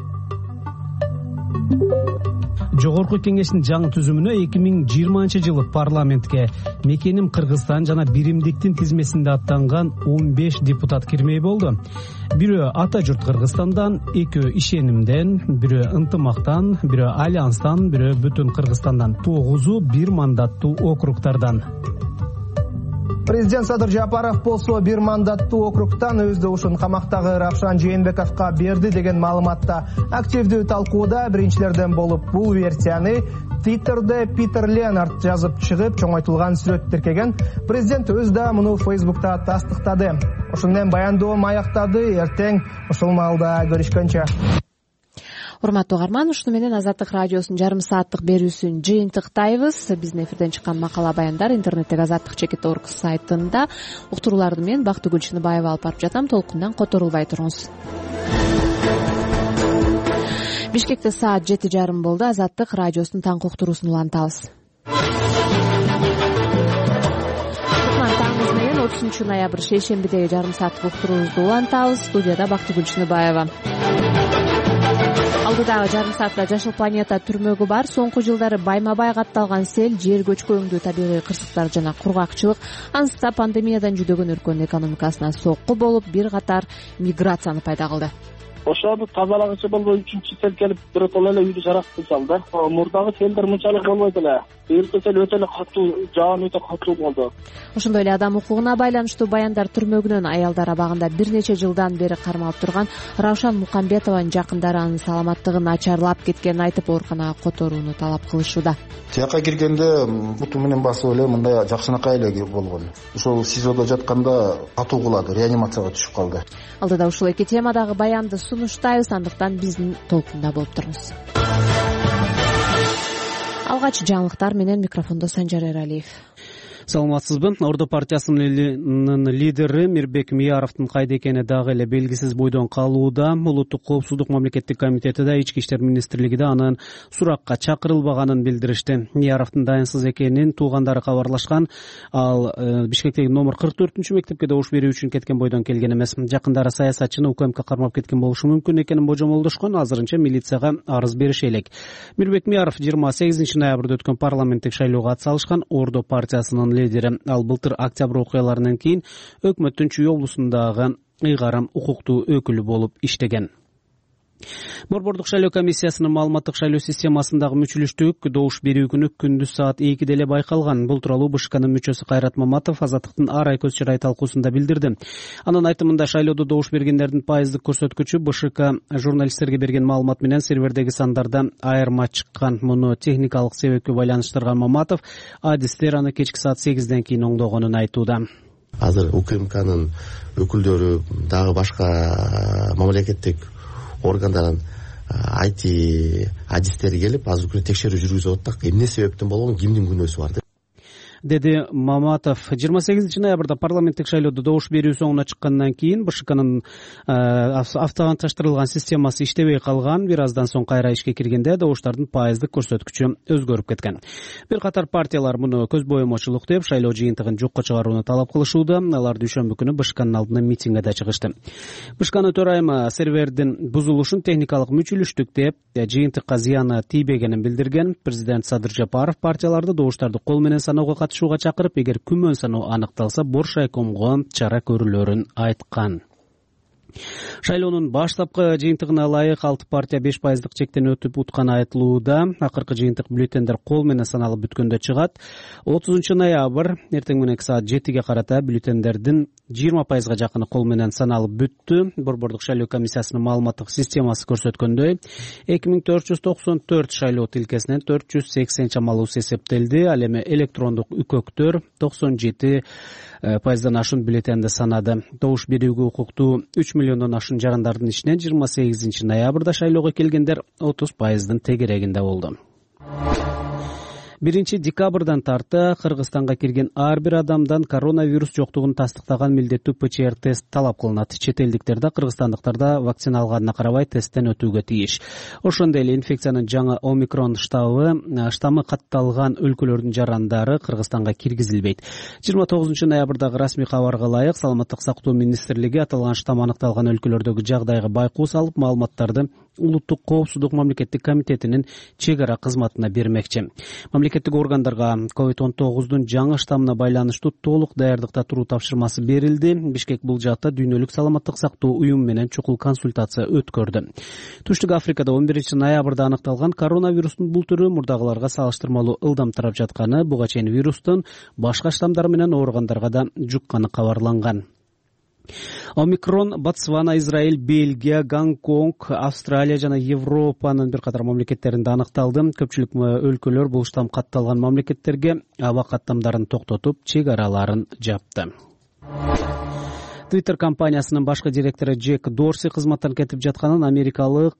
Жогорку кеңештин жаңы түзүмүнө 2020-жылы парламентке мекеним Кыргызстан жана биримдиктин тизмесинде аттанган 15 депутат кирмей болду. Бирөө ата журт Кыргызстандан, экөө ишенимден, бирөө ынтымактан, бирөө альянстан, бирөө бүтүн Кыргызстандан, 9 бир мандаттуу округтардан. Президент Садыр Жапаров болсо бир мандаттуу округтан өз добушун камактагы Равшан Жээнбековго берди деген маалыматта активдүү талкууда биринчилерден болуп бул версияны Twitter'de Питер Ленард жазып чыгып чоңойтулган сүрөт тиркеген. Президент өз да муну Facebook'та тастыктады. Ошону менен баяндоом аяктады. Эртең ушул маалда көрүшкөнчө. Урматтуу угарман, ушуну менен Азаттык радиосунун жарым сааттык берүүсүн жыйынтыктайбыз. Биздин эфирден чыккан макала баяндар интернеттеги azattik.org сайтында. Уктурууларды мен Бактыгүл Чыныбаева алып барып жатам. Толкундан которулбай туруңуз. Бишкекте саат 7:30 болду. Азаттык радиосунун таңкы уктуруусун улантабыз. Таңыбыз менен 30 ноябрь шейшембидеги жарым сааттык уктуруубузду улантабыз. Студияда Бактыгүл Чыныбаева. Алдыдагы жарым саатта Жашыл планета түрмөгү бар. Соңку жылдары байма-бай катталган сел, жер көчкү, табигый кырсыктар жана кургакчылык ансызда пандемиядан жүдөгөн өлкөнүн экономикасына сокку болуп, бир катар миграцияны пайда кылды. Ошону тазалагычы болбой үчүнчү сел келип биротоло эле үйдү жаратып калды да. Мурдагы селдер мынчалык болбойт эле. Биринчи сел өтө эле катуу, жаан өтө катуу болду. Ошондой эле адам укугуна байланыштуу баяндар түрмөгүнөн аялдар абагында бир нече жылдан бери кармалып турган Раушан Мукамбетованын жакындары анын саламаттыгы начарлап кеткенин айтып, ооруканага которууну талап кылышууда. Тияка киргенде буту менен басып эле мындай жакшынакай эле болгон. Ошол СИЗОдо жатканда катуу кулады, реанимацияга түшүп калды. Алдыда ушул эки темадагы баянды сунуштайбыз, андыктан биздин толкунда болуп туруңуз. Алгач жаңылыктар менен микрофондо Санжар Эралиев. Саламатсызбы? Ордо партиясынын лидери Мирбек Мияровдун кайда экени дагы эле белгисиз бойдон калууда. Улуттук коопсуздук мамлекеттик комитети да, Ички иштер министрлиги да анын суракка чакырылбаганын билдиришти. Мияровдун дайынсыз экенин туугандары кабарлашкан. Ал Бишкектеги номер 44-мүчү мектепке добуш берүү үчүн кеткен бойдон келген эмес. Жакындары саясатчыны УКМК кармап кеткен болушу мүмкүн экенин божомолдошкон. Азырынча милицияга арыз бериши элек. Мирбек Мияров 28 ноябрда өткөн парламенттик шайлоого ат салышкан. Ордо партиясынын лидери. Ал былтыр октябрь окуяларынан кийин өкмөттүн Чүй облусундагы ыйгарым укуктуу өкүлү болуп иштеген. Борбордук шайлоо комиссиясынын маалыматтык шайлоо системасындагы мүчүлүштүк добуш берүү күнү күндүз саат 2:00 эле байкалган. Бул тууралуу БШКнын мүчөсү Кайрат Маматов Азаттыктын ар ай көз чырай талкуусунда билдирди. Анын айтымында шайлоодо добуш бергендердин пайыздык көрсөткүчү БШК журналисттерге берген маалымат менен сервердеги сандарда айырма чыккан. Муну техникалык себепке байланыштырган Маматов адистер аны кечки саат 8ден кийин оңдогонун айтууда. Азыр УКМКнын өкүлдөрү дагы башка мамлекеттик органдардын IT адистери келип азыр күнү текшерүү жүргүзүп атат. Эмне себептен болгон, кимдин күнөөсү бар деди Маматов. 28 ноябрда парламенттик шайлоодо добуш берүү соңуна чыккандан кийин БШКнын автоматташтырылган системасы иштебей калган. Бир аздан соң кайра ишке киргенде добуштардын пайыздык көрсөткүчү өзгөрүп кеткен. Бир катар партиялар муну көз боемочулук деп шайлоо жыйынтыгын жокко чыгарууну талап кылышууда. Алар дүйшөмбү күнү БШКнын алдына митингге да чыгышты. БШКнын төрайымы сервердин бузулушун техникалык мүчүлүштүк деп, жыйынтыкка зыяны тийбегенин билдирген. Президент Садыр Жапаров партияларды добуштарды кол менен саноого катышууга чакырып, эгер күмөн саноо аныкталса Боршайкомго чара көрүлөрүн айткан. Шайлоонун баштапкы жыйынтыгына ылайык 6 партия 5% чектен өтүп утканы айтылууда. Акыркы жыйынтык бюллетендер кол менен саналып бүткөндө чыгат. 30 ноябрь эртең менен саат 7ге карата бюллетендердин 20% жакыны кол менен саналып бүттү. Борбордук шайлоо комиссиясынын маалыматтык системасы көрсөткөндөй 2494 шайлоо тилкесинен 480 чамалуусу эсептелди. Ал эми электрондук үкөктөр 97% ашуун бюллетенди санады. Добуш берүүгө укуктуу 3 миллиондон ашуун жарандардын ичинен 28 ноябрда шайлоого келгендер 30%дын тегерегинде болду. 1 декабрдан тарты Кыргызстанга кирген ар бир адамдан коронавирус жоктугун тастыктаган милдеттүү ПЧР тест талап кылынат. Чет элдиктер да кыргызстандыктар да вакцина алганына карабай тесттен өтүүгө тийиш. Ошондой эле инфекциянын жаңы омикрон штаммы катталган өлкөлөрдүн жарандары Кыргызстанга киргизилбейт. 29 ноябрдагы расмий кабарга ылайык Саламаттык сактоо министрлиги аталган штамм аныкталган өлкөлөрдөгү жагдайга байкоо салып, маалыматтарды улуттук коопсуздук мамлекеттик комитетинин чек ара кызматына бермекчи. Мамлекеттик органдарга COVID-19 жаңы штаммына байланыштуу толук даярдыкта туруу тапшырмасы берилди. Бишкек бул жаатта Дүйнөлүк саламаттык сактоо уюму менен чукул консультация өткөрдү. Түштүк Африкада 11 ноябрда аныкталган коронавирустун бул түрү мурдагыларга салыштырмалуу ылдам тарап жатканы, буга чейин вирустун башка штамдар менен ооругандарга да жукканы кабарланган. Омикрон Ботсвана, Израиль, Бельгия, Гонконг, Австралия жана Европанын бир катар мамлекеттеринде аныкталды. Көпчүлүк өлкөлөр бул штамм катталган мамлекеттерге аба каттамдарын токтотуп, чек араларын жапты. Twitter компаниясынын башкы директору Джек Дорси кызматтан кетип жатканын америкалык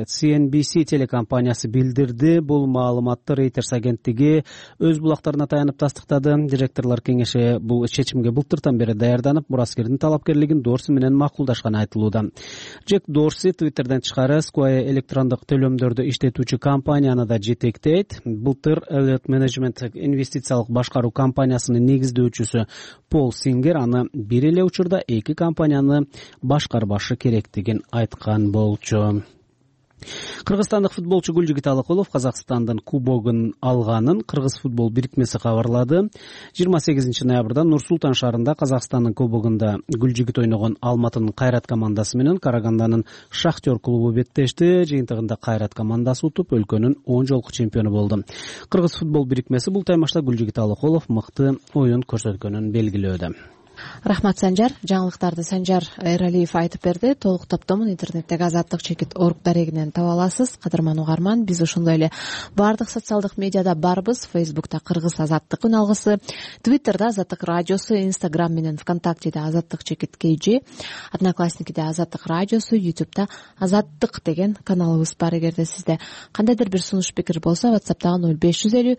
CNBC телекомпаниясы билдирди. Бул маалыматты Reuters агенттиги өз булактарына таянып тастыктады. Директорлор кеңеши бул чечимге былтыртан бери даярданып, мураскердин талапкерлигин Дорси менен макулдашканы айтылууда. Джек Дорси Twitterден тышкары Square электрондук төлөмдөрдү иштетүүчү компанияны да жетектейт. Былтыр Elliott Management инвестициялык башкаруу компаниясынын негиздөөчүсү Пол Сингер аны бир эле учурда эки компанияны башкарбашы керектигин айткан болчу. Кыргызстандык футболчу Гүлжигит Алыкулов Казакстандын кубогун алганын Кыргыз футбол бирикмеси кабарлады. 28 ноябрда Нур-Султан шаарында Казакстандын кубогунда Гүлжигит ойногон Алматынын Кайрат командасы менен Караганданын Шахтер клубу беттешти. Жыйынтыгында Кайрат командасы утуп, өлкөнүн 10 жолку чемпиону болду. Кыргыз футбол бирикмеси бул таймашта Гүлжигит Алыкулов мыкты оюн көрсөткөнүн белгилөөдө. Рахмат, Санжар. Жаңылыктарды Санжар Эралиев айтып берди. Толук топтомун интернеттеги azattik.org дарегинен таба аласыз. Кадырман угарман, биз ошондой эле бардык социалдык медиада барбыз. Фейсбукта Кыргыз Азаттык алгысы, Твиттерда Азаттык радиосу, Инстаграм менен ВКонтактеде azattik.kg, Одноклассникиде Азаттык радиосу, Ютубта Азаттык деген каналыбыз бар. Эгерде сизде кандайдыр бир сунуш пикир болсо, WhatsApp'тагы 0550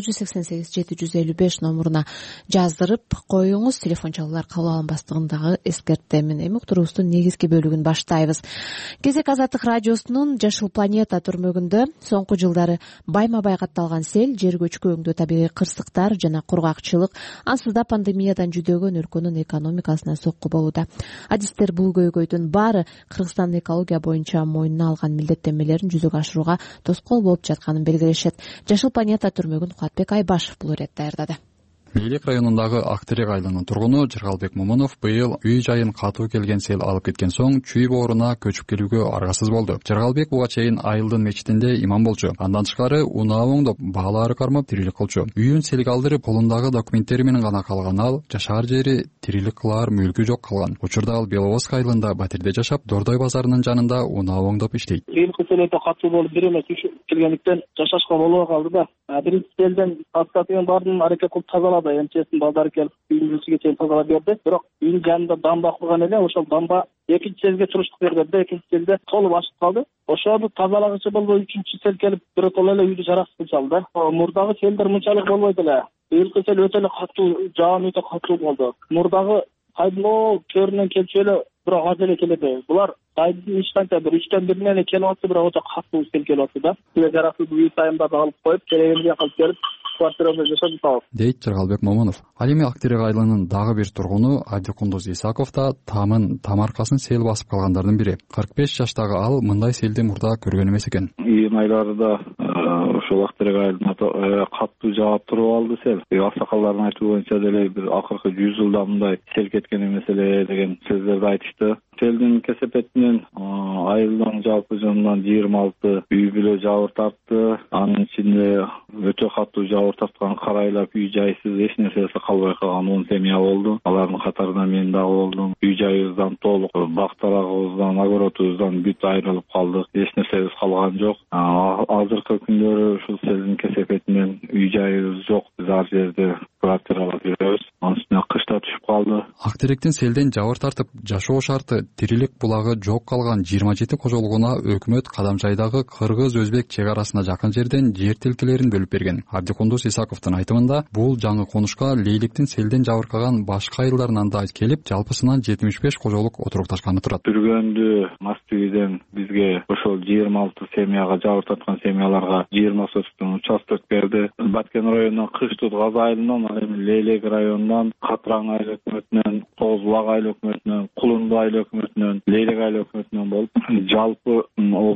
988 755 номуруна жаздырып коюңуз. Телефон кабыл алынбастыгындагы эскертемин. Эми уктуруубуздун негизги бөлүгүн баштайбыз. Кезек Азаттык радиосунун Жашыл планета түрмөгүндө соңку жылдары байма-бай катталган сел, жер көчкү, табигый кырсыктар жана кургакчылык ансыз да пандемиядан жүдөгөн өлкөнүн экономикасына сокку болууда. Адистер бул көйгөйдүн баары Кыргызстандын экология боюнча мойнуна алган милдеттенмелерин жүзөгө ашырууга тоскоол болуп жатканын белгилешет. Жашыл планета түрмөгүн Кубатбек Айбашев бул ирет даярдады. Мейлек районундагы Актерек айылынын тургуну Жыргалбек Момунов быйыл үй жайын катуу келген сел алып кеткен соң чүй бооруна көчүп келүүгө аргасыз болду. Жыргалбек буга чейин айылдын мечитинде имам болчу. Андан тышкары унаа оңдоп, баалары кармап тирилик кылчу. Үйүн селге алдырып, колундагы документтери менен гана калган ал жашаар жери, тирилик кылаар мүлкү жок калган. Учурда ал Беловоз айылында батирде жашап, Дордой базарынын жанында унаа оңдоп иштейт. Быйылкы селде катуу болуп бир эмес келгендиктен жашашка болбой калды да. Биринчи селден асфальтын баарын аракет кылып тазалады. МЧСтин балдары келип үйүнүзгө чейин тазалап берди. Бирок үйдүн жанында дамба курган эле, ошол дамба экинчи селге туруштук бергенде экинчи селде толуп ашып калды. Ошону тазалагычы болбой үчүнчү сел келип биротоло эле үйдү жараксыз кылып салды. Мурдагы селдер мынчалык болбойт эле. Быйылкы сел өтө эле катуу, жаан өтө катуу болду. Мурдагы кайдылоо көрүнөн келчү эле бирок аз эле келеди. Булар айдын эч канча бир 3-1 эле келип атты, бирок өтө катуу сел келип атты да. Бизге жараксыз үй сайымдарды алып коюп, керегинде калып берип квартирада жашап атабыз, дейт Жыргалбек Момунов. Ал эми Актерек айылынын дагы бир тургуну Адикундуз Исаков да тамаркасын сел басып калгандардын бири. 45 жаштагы ал мындай селди мурда көргөн эмес экен. Июнь айларында ошол Актерек айылына катуу жаап туруп алды сел. Аксакалдардын айтуу боюнча деле бир акыркы 100 жылда мындай сел кеткен эмес эле деген сөздөрдү айтышты. Селдин кесепетинен айылдын жалпы жөнүнөн 26 үй бүлө жабыр тартты. Анын ичинде өтө катуу жабыр тарткан карайлап үй жайсыз эч нерсеси калбай калган 10 семья болду. Алардын катарында мен дагы болдум. Үй жайыбыздан толук, бактарагыбыздан, огородубуздан бүт айрылып калдык. Эч нерсебиз калган жок. Азыркы күндөрү ушул селдин кесепетинен үй жайыбыз жок. Биз ар жерде квартиралап жүрөбүз. Анын үстүнө кышта түшүп калды. Актеректин селден жабыр тартып жашоо шарты, тирилик булагы жок калган 27 кожолугуна өкмөт Кадамжайдагы кыргыз-өзбек чек арасына жакын жерден жер тилкелерин бөлүп берген. Абдикундуз Исаковдун айтымында, бул жаңы конушка Лейликтин селден жабыркаган башка айылдарынан да келип, жалпысынан 75 кожолук отурукташканы турат. Бүргөндү, Мастыбиден бизге ошол 26 семьяга жабыр тарткан семьяларга 20 сотуктун участок берди. Баткен районунан Кыштут Газ айылынан, Лейлек районунан, Катраң айыл өкмөтүнөн, Тоозбулак айыл өкмөтүнөн, Кулунду айыл өкмөтүнөн, Лейлек айыл өкмөтүнөн болуп, жалпы облус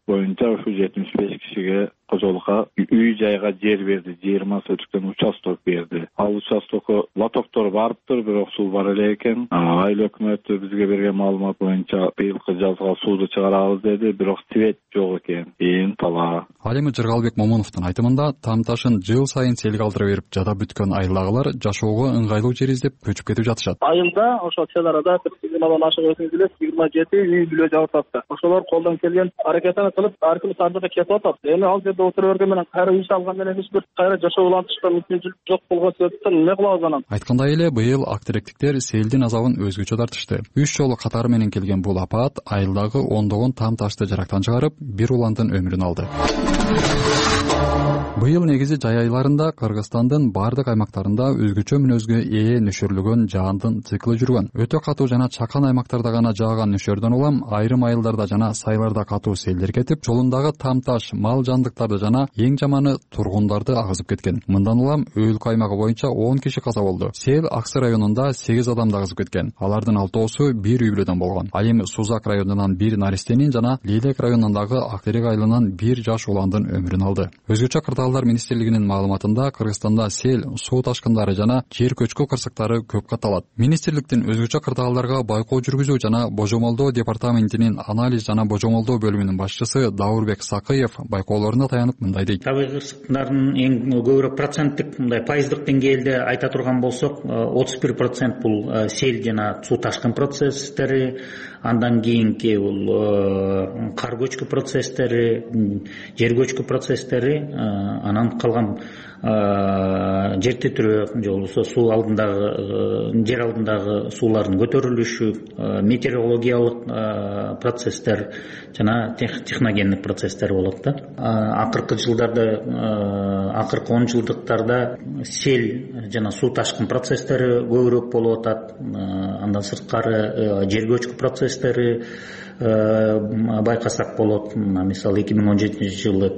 боюнча ушу 75 кишиге кожолукка үй жайга жер берди, 20 сотуктан участок берди. Ал участокко лотоктор барыптыр, бирок суу бар эле экен. Айыл өкмөтү бизге берген маалымат боюнча быйылкы жазга сууду чыгарабыз деди, бирок свет жок экен. Талаа. Ал эми Жыргалбек Момуновдун айтымында Тамташын жыл сайын селге алдыра берип жада бүткөн айылдагылар жашоого ыңгайлуу жер издеп көчүп кетип жатышат. Айылда ошо сел арада 100 ашык өтүп эле 27 үй бүлө жабып атты. Ошолор колдон келген аракетин кылып ар ким сандыгы кетип атат. Эми ал жерде отуруп берген менен кайра үй салган менен эч бир кайра жашоо улантышка мүмкүнчүлүк жок болгон себептен эмне кылабыз анан? Айткандай эле быйыл актиректиктер селдин азабын өзгөчө тартышты. 3 жолу катары менен келген бул апат айылдагы ондогон Тамташты жарактан чыгарып, бир уландын өмүрүн алды. Быйыл негизи жай айларында Кыргызстандын бардык аймактарында өзгөчө мүнөзгө ээ нөшөрлөгөн жаандын циклы жүргөн. Өтө катуу жана чакан аймактарда гана жааган нөшөрдөн улам айрым айылдарда жана сайларда катуу селдер кетип, жолундагы Тамташ мал жандыктарды жана эң жаманы тургундарды агызып кеткен. Мындан улам өлкө аймагы боюнча 10 киши каза болду. Сел Аксы районунда 8 адамды агызып кеткен. Алардын 6оосу бир үй бүлөдөн болгон. Ал эми Сузак районунан бир наристенин жана Лелек районундагы Актерек айылынан бир жаш уландын өмүрүн алды. Өзгөчө Кырдаалдар министрлигинин маалыматында Кыргызстанда сел, суу ташкындары жана жер көчкү кырсыктары көп катталат. Министрликтин өзгөчө кырдаалдарга байкоо жүргүзүү жана божомолдоо департаментинин анализ жана божомолдоо бөлүмүнүн башчысы Даурбек Сакыев байкоолоруна таянып мындай дейт. Табигый кырсыктардын эң көбүрөөк проценттик мындай пайыздык деңгээлде айта турган болсок, 31% бул сел жана суу ташкын процесстери, андан кийинки бул кар көчкү процесстери, жер көчкү процесстери, анан калган жер титирөө же болбосо суу алдындагы жер алдындагы суулардын көтөрүлүшү, метеорологиялык процесстер жана техногендик процесстер болот да. Акыркы жылдарда, акыркы 10 жылдыктарда сел жана суу ташкын процесстери көбүрөөк болуп атат. Андан сырткары жер көчкү процесстери байкасак болот. Мисалы 2017 жылы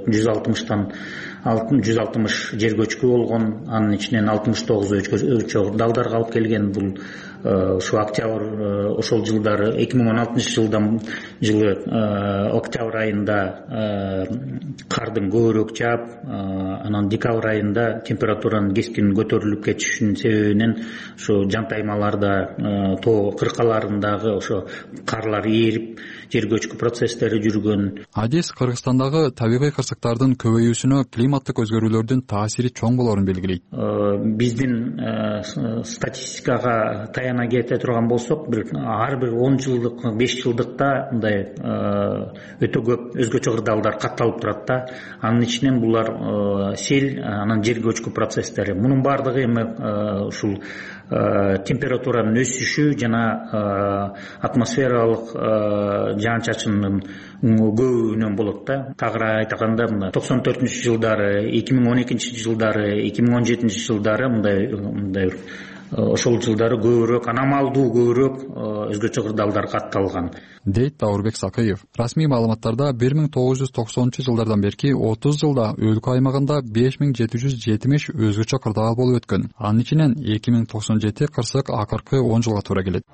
160 жер көчкү болгон, анын ичинен 69 өчө кырдаалдарга алып келген. Бул ушу октябрь ошол жылдары 2016 жылы октябрь айында кардын көбүрөөк жаап, анан декабрь айында температуранын кескин көтөрүлүп кетишинин себебинен ушу жантаймаларда, тоо кыркаларындагы ошо карлар ээрип, жер көчкү процесстери жүргөн. Адис Кыргызстандагы табигый кырсыктардын көбөйүүсүнө климаттык өзгөрүүлөрдүн таасири чоң болорун белгилейт. Биздин статистикага таяна кете турган болсок, ар бир 10 жылдык, 5 жылдыкта мындай өтө көп өзгөчө кырдаалдар катталып турат да. Анын ичинен булар сел, анан жер көчкү процесстери. Мунун баардыгы эми ушул температуранын өсүшү жана атмосфералык жаан-чачындын көбүнөн болот да. Тагыраак айтканда 94-жылдары, 2012-жылдары, 2017-жылдары мындай ошол жылдары көбүрөөк аномалдуу, көбүрөөк өзгөчө кырдаалдар катталган, дейт Даурбек Сакыев. Расмий маалыматтарда 1990-жылдардан берки 30 жылда өлкө аймагында 5770 өзгөчө кырдаал болуп өткөн. Анын ичинен 2097 кырсык акыркы 10 жылга туура келет.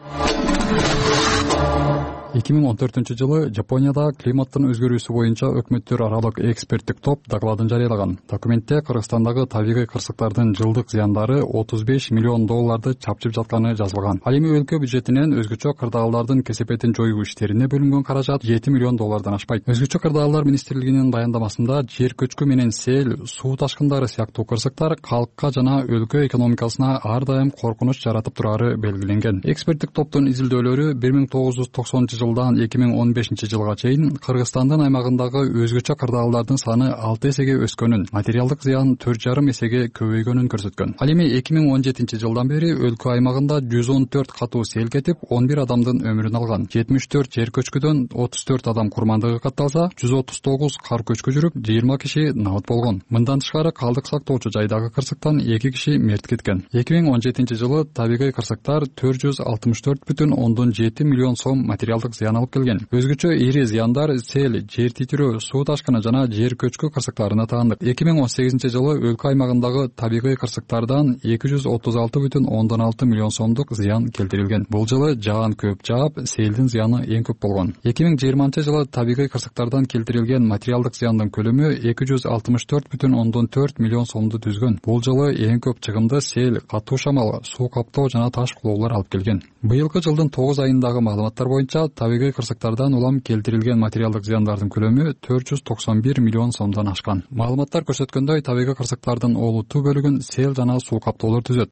2014-жылы Жапонияда климаттын өзгөрүүсү боюнча өкмөттөр аралык эксперттик топ докладын жарыялаган. Документте Кыргызстандагы табигый кырсыктардын жылдык зыяндары $35 миллион чапчып жатканы жазылган. Ал эми өлкө бюджетинен өзгөчө кырдаалдардын кесепетин жоюу иштерине бөлүнгөн каражат $7 миллион ашпайт. Өзгөчө кырдаалдар министрлигинин баяндамасында жер көчкү менен сел, суу ташкындары сыяктуу кырсыктар калкка жана өлкө экономикасына ар дайым коркунуч жаратып турары белгиленген. Эксперттик топтун изилдөөлөрү 1990 жылдан 2015 жылга чейин Кыргызстандын аймагындагы өзгөчө кырдаалдардын саны 6 эсеге өскөнүн, материалдык зыян 4,5 эсеге көбөйгөнүн көрсөткөн. Ал эми 2017 жылдан бери өлкө аймагында 114 катуу сел кетип, 11 адамдын өмүрүн алган. 74 жер көчкүдөн 34 адам курмандыгы катталса, 139 кар көчкү жүрүп, 20 киши набыт болгон. Мындан тышкары калдык сактоочу жайдагы кырсыктан 2 киши мерт кеткен. 2017 жылы табигый кырсыктар $464,7 миллион сом материалдык материалдык зыян алып келген. Өзгөчө ири зыяндар сел, жер титирөө, суу ташкыны жана жер көчкү кырсыктарына таандык. 2018 жылы өлкө аймагындагы табигый кырсыктардан 236,6 миллион сомдук зыян келтирилген. Бул жылы жаан көп жаап, селдин зыяны эң көп болгон. 2020 жылы табигый кырсыктардан келтирилген материалдык зыяндын көлөмү 264,4 миллион сомду түзгөн. Бул жылы эң көп чыгымды сел, катуу шамал, суу каптоо жана таш кулоолор алып келген. Быйылкы жылдын 9 айындагы маалыматтар боюнча табигый кырсыктардан улам келтирилген материалдык зыяндардын көлөмү 491 миллион сомдон ашкан. Маалыматтар көрсөткөндөй, табигый кырсыктардын олуттуу бөлүгүн сел жана суу каптоолор түзөт.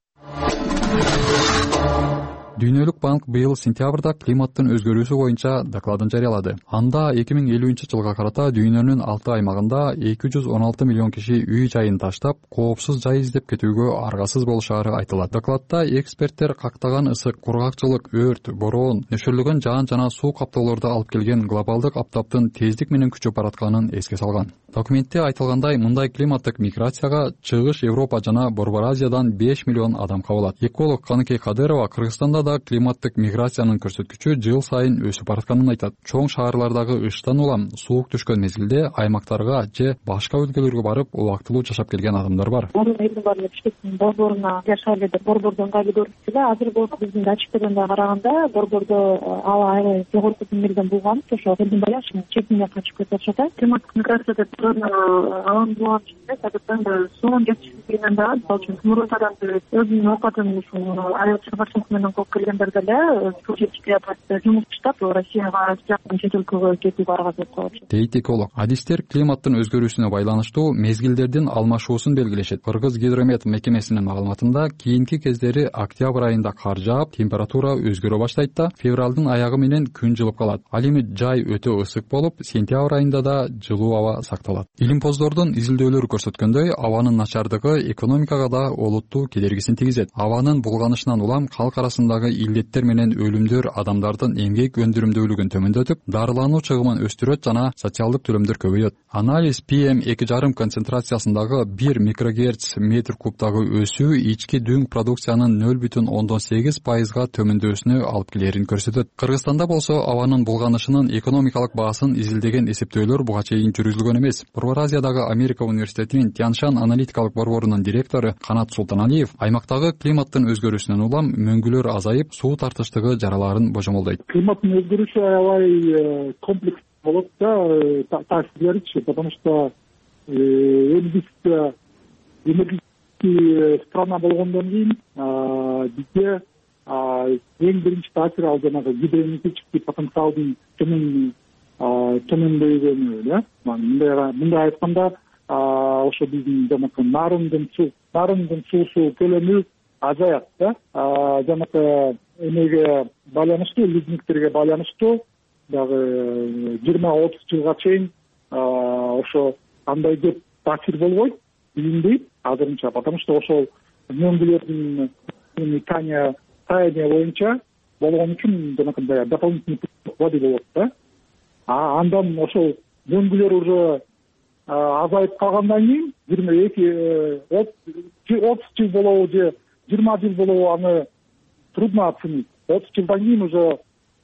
Дүйнөлүк банк быйыл сентябрда климаттын өзгөрүүсү боюнча докладын жарыялады. Анда 2050 жылга карата дүйнөнүн 6 аймагында 216 миллион киши үй жайын таштап, коопсуз жай издеп кетүүгө аргасыз болушары айтылат. Докладта эксперттер кактаган ысык, кургакчылык, өрт, бороон, нөшөрлөгөн жаан жана суу каптоолорду алып келген глобалдык аптаптын тездик менен күчөп баратканын эске салган. Документте айтылгандай, мындай климаттык миграцияга Чыгыш Европа жана Борбор Азиядан 5 миллион адам кабылат. Эколог Каныкей Кадырова Кыргызстанда да климаттык миграциянын көрсөткүчү жыл сайын өсүп баратканын айтат. Чоң шаарлардагы ыштан улам суук түшкөн мезгилде аймактарга же башка өлкөлөргө барып убактылуу жашап келген адамдар бар. Борборуна жашайлы деп борбордо ыңгайлуу көрүп эле азыркы биздин датчиктерден караганда борбордо аба аябай жогорку деңгээлден болгон. Ошо элдин баягы чекине качып кетип атышат. Климаттык миграция деп алам болгон эмес, адаттан сонун жетишсиздигинен да, мисалы үчүн мурунтадан өзүнүн оокатын ушул айыл чарбачылык менен кылып келгендерде эле суу жетишпей атат, жумуш таштап Россияга жакын чет өлкөгө кетүүгө аргасыз болуп калат. Дейт эколог. Адистер климаттын өзгөрүүсүнө байланыштуу мезгилдердин алмашуусун белгилешет. Кыргыз гидромет мекемесинин маалыматында кийинки кездери октябрь айында кар жаап, температура өзгөрө баштайт да, февралдын аягы менен күн жылып калат. Ал эми жай өтө ысык болуп, сентябрь айында да жылуу аба сакталат. Илимпоздордун изилдөөлөрү көрсөткөндөй, абанын начардыгы экономикага да олуттуу кедергисин тийгизет. Абанын булганышынан улам калк арасындагы илдеттер менен өлүмдөр адамдардын эмгек өндүрүмдүүлүгүн төмөндөтүп, дарылануу чыгымын өстүрөт жана социалдык төлөмдөр көбөйөт. Анализ PM2,5 концентрациясындагы 1 микрогерц метр кубтагы өсүү ички дүң продукциянын 0,8% төмөндөсүнө алып келерин көрсөтөт. Кыргызстанда болсо абанын булганышынын экономикалык баасын изилдеген эсептөөлөр буга чейин жүргүзүлгөн эмес. Борбор Азиядагы Америка университетинин Тяншан аналитикалык борборунун директору Канат Султаналиев аймактагы климаттын өзгөрүүсүнөн улам мөңгүлөр азайып, суу тартыштыгы жараларын божомолдойт. Климаттын өзгөрүшү аябай комплекс болот да, таасирлеричи, потому что эми биз энергетический страна болгондон кийин бизде эң биринчи таасир ал жанагы гидроэнергетический потенциалдын төмөндөйгөнү, да. Мындай айтканда, ошо биздин жанагы нарындын суусу көлөмү азаят, да. Жанагы эмеге байланыштуу, лизингтерге байланыштуу дагы 20-30 жылга чейин ошо андай көп таасир болбойт, билинбейт азырынча, потому что ошол мөңгүлөрдүн таяние боюнча болгон үчүн жанагындай дополнительный воды болот, да. Андан ошол мөңгүлөр уже азайып калгандан кийин 30 жыл болобу же 20 жыл болобу аны трудно оценить. 30 жылдан кийин уже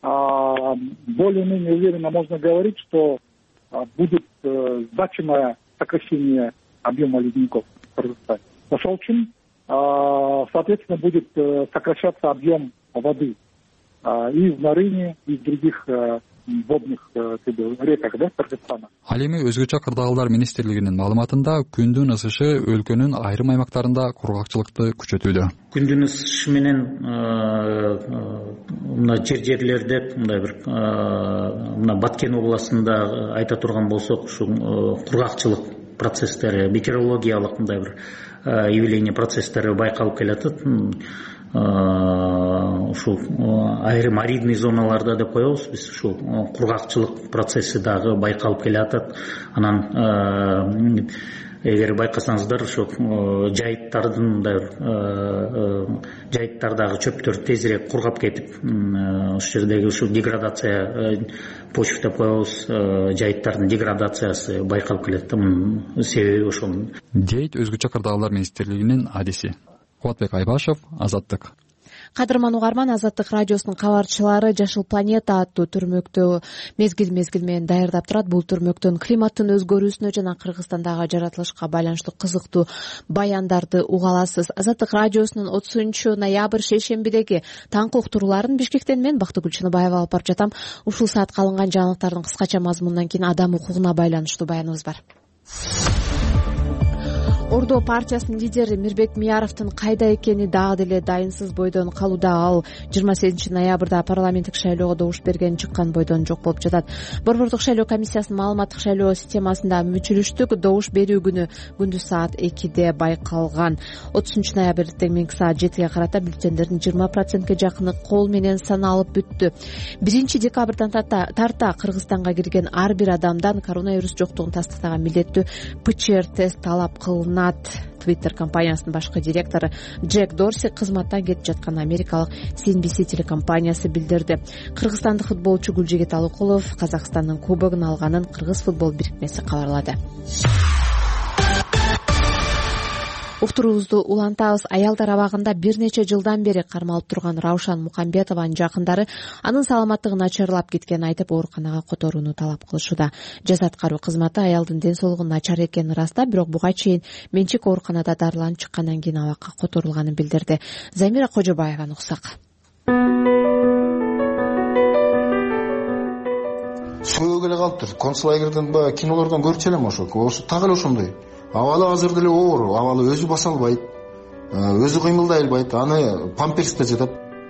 более-менее уверенно можно говорить, что будет значимое сокращение объема ледников в Кыргызстане. Ошол үчүн, соответственно, будет сокращаться объем воды и в Нарыне, и в других водных реках, да, Кыргызстана. Ал эми өзгөчө кырдаалдар министрлигинин маалыматында күндүн ысышы өлкөнүн айрым аймактарында кургакчылыкты күчөтүүдө. Күндүн ысышы менен мына жерлерде мындай бир мына Баткен областында айта турган болсок, ушу кургакчылык процесстери, метеорологиялык мындай бир явление процесстери байкалып келатат. Ушул айрым аридный зоналарда деп коебуз биз, ушул кургакчылык процесси дагы байкалып келатат. Анан эгер байкасаңыздар, ошо жайыттардагы чөптөр тезирээк кургап кетип, ошол жердеги ушул деградация почв деп коебуз, жайыттардын деградациясы байкалып келет. Мунун себеби ошол. Дейт өзгөчө кырдаалдар министрлигинин адиси. Кубатбек Айбашев, Азаттык. Кадырман угарман, Азаттык радиосунун кабарчылары Жашыл планета аттуу түрмөктү мезгил менен даярдап турат. Бул түрмөктөн климаттын өзгөрүүсүнө жана Кыргызстандагы жаратылышка байланыштуу кызыктуу баяндарды уга аласыз. Азаттык радиосунун 30 ноябрь шейшембидеги таңкы уктурууларын Бишкектен мен Бактыгүл Чыныбаева алып барып жатам. Ушул саатка алынган жаңылыктардын кыскача мазмунунан кийин адам укугуна байланыштуу баяныбыз бар. Ордо партиясынын лидери Мирбек Мияровдун кайда экени дагы деле дайынсыз бойдон калууда. Ал 28 ноябрда парламенттик шайлоого добуш берген чыккан бойдон жок болуп жатат. Борбордук шайлоо комиссиясынын маалыматтык шайлоо системасында мүчүлүштүк добуш берүү күнү күндүз саат 2-де байкалган. 30 ноябрь теңменги саат 7-ге карата бюллетендердин 20%ге жакыны кол менен саналып бүттү. 1 декабрдан тарта Кыргызстанга кирген ар бир адамдан коронавирус жоктугун тастыктаган милдеттүү ПЧР тест талап кылынат. Twitter компаниясынын башкы директору Джек Дорси кызматтан кетип жаткан америкалык CNBC телекомпаниясы билдирди. Кыргызстандык футболчу Гүлжегет Алыкулов Казакстандын кубогун алганын Кыргыз футбол бирикмеси кабарлады. Уктуруубузду улантабыз. Аялдар абагында бир нече жылдан бери кармалып турган Раушан Мукамбетованын жакындары анын саламаттыгы начарлап кеткенин айтып, ооруканага которууну талап кылышууда. Жаза аткаруу кызматы аялдын ден соолугу начар экенин ырастап, бирок буга чейин менчик ооруканада дарыланып чыккандан кийин абакка которулганын билдирди. Замира Кожобаеваны уксак. Сөөгө эле калыптыр. Концлагерден баягы кинолордон көрчү элем ошо так эле ошондой. Абалы азыр деле оор, абалы өзү баса албайт, өзү кыймылдай албайт, аны памперсте жатат.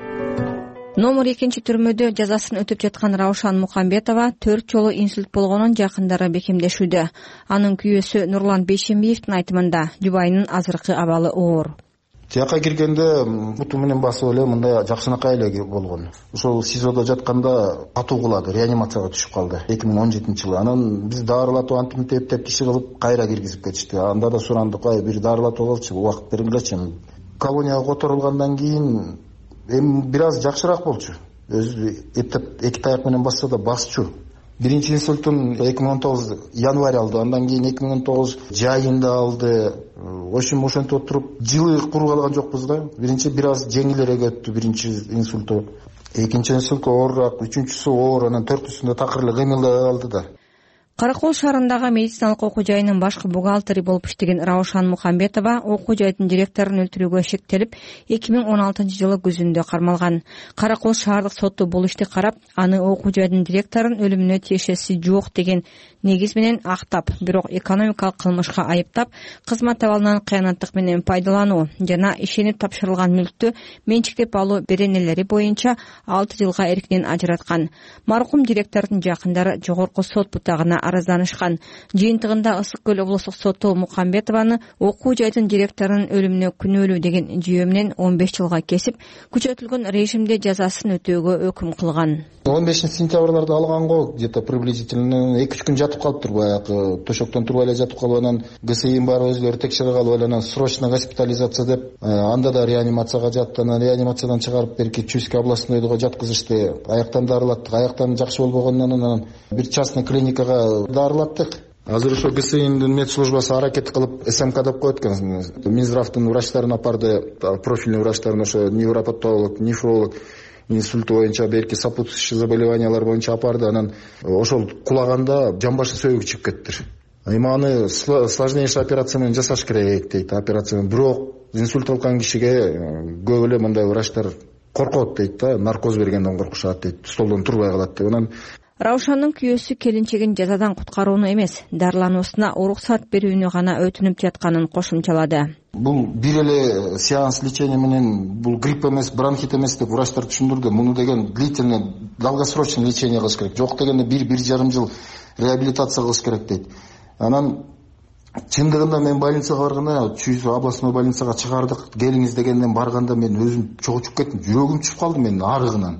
Номер 2 түрмөдө жазасын өтүп жаткан Раушан Мукамбетова 4 жолу инсульт болгонун жакындары бекемдешүүдө. Анын күйөөсү Нурлан Бейшембиевдин айтымында жубайынын азыркы абалы оор. Тияка киргенде буту менен басып эле мындай жакшынакай эле болгон. Ошол СИЗОдо жатканда катуу кулады, реанимацияга түшүп калды 2017-жылы. Анан биз дарылатып антимип эптеп киши кылып кайра киргизип кетишти. Анда да сурандык, бир дарылатып алчы, убакыт бергилечи. Колонияга которулгандан кийин эми бир аз жакшыраак болчу. Өзү эптеп эки таяк менен басса да басчу. Биринчи инсультун 2019 январь алды, андан кийин 2019 жайында алды. Ошентип отуруп жылы куруп алган жокпуз да. Биринчи бир аз жеңилирээк өттү биринчи инсульту. Экинчи инсульт оорураак, үчүнчүсү оор, анан төртүсүндө такыр эле кыймылдай алды да. Каракол шаарындагы медициналык окуу жайынын башкы бухгалтери болуп иштеген Раушан Мукамбетова окуу жайдын директорун өлтүрүүгө шектелип 2016-жылы күзүндө кармалган. Каракол шаардык соту бул ишти карап, аны окуу жайдын директорун өлүмүнө тиешеси жок деген негиз менен актап, бирок экономикалык кылмышка айыптап, кызмат абалынан кыянаттык менен пайдалануу жана ишенип тапшырылган мүлктү менчиктеп алуу беренелери боюнча 6 жылга эркинен ажыраткан. Маркум директордун жакындары жогорку сот бутагына аразданышкан. Жыйынтыгында Ысык Көл облустук соту Мукамбетованы окуу жайдын директорунун өлүмүнө күнөөлүү деген жүйө менен 15 жылга кесип, күчөтүлгөн режимде жазасын өтөөгө өкүм кылган. 15 сентябрда алганго где-то приблизительно 2-3 күн жатып калыптыр, баягы төшөктөн турбай эле жатып калып, анан ГСИнин баары өзүлөрү текшере калып, анан срочно госпитализация деп, анда да реанимацияга жатты, анан реанимациядан чыгарып берки Чуйский областнойго жаткызышты. Аяктан дарылаттык, аяктан жакшы болбогондон анан бир частный клиникага дарылаттык. Азыр ошо ГСИнин медслужбасы аракет кылып СМК деп коет экен. Минздравдын врачтарын апарды, профильный врачтарын, ошо невропатолог, нефролог, инсульт боюнча, берки сопутствующий заболеваниялар боюнча апарды. Анан ошол кулаганда жамбашы сөөгү чыгып кеттир. Эми аны сложнейший операция менен жасаш керек дейт, операция. Бирок инсульт алган кишиге көп эле мындай врачтар коркот дейт да, наркоз бергенден коркушат дейт, столдон турбай калат деп. Анан Раушандын күйөөсү келинчегин жазадан куткарууну эмес, дарылануусуна уруксат берүүнү гана өтүнүп жатканын кошумчалады. Бул бир эле сеанс лечения менен бул грипп эмес, бронхит эмес деп врачтар түшүндүрдү. Муну деген длительный, долгосрочный лечение кылыш керек. Жок дегенде 1-1,5 жыл реабилитация кылыш керек дейт. Анан чындыгында мен больницага барганда, Чүй областной больницага чыгардык, келиңиз дегенден барганда мен өзүм чогучуп кеттим. Жүрөгүм чүп калды менин арыгынан.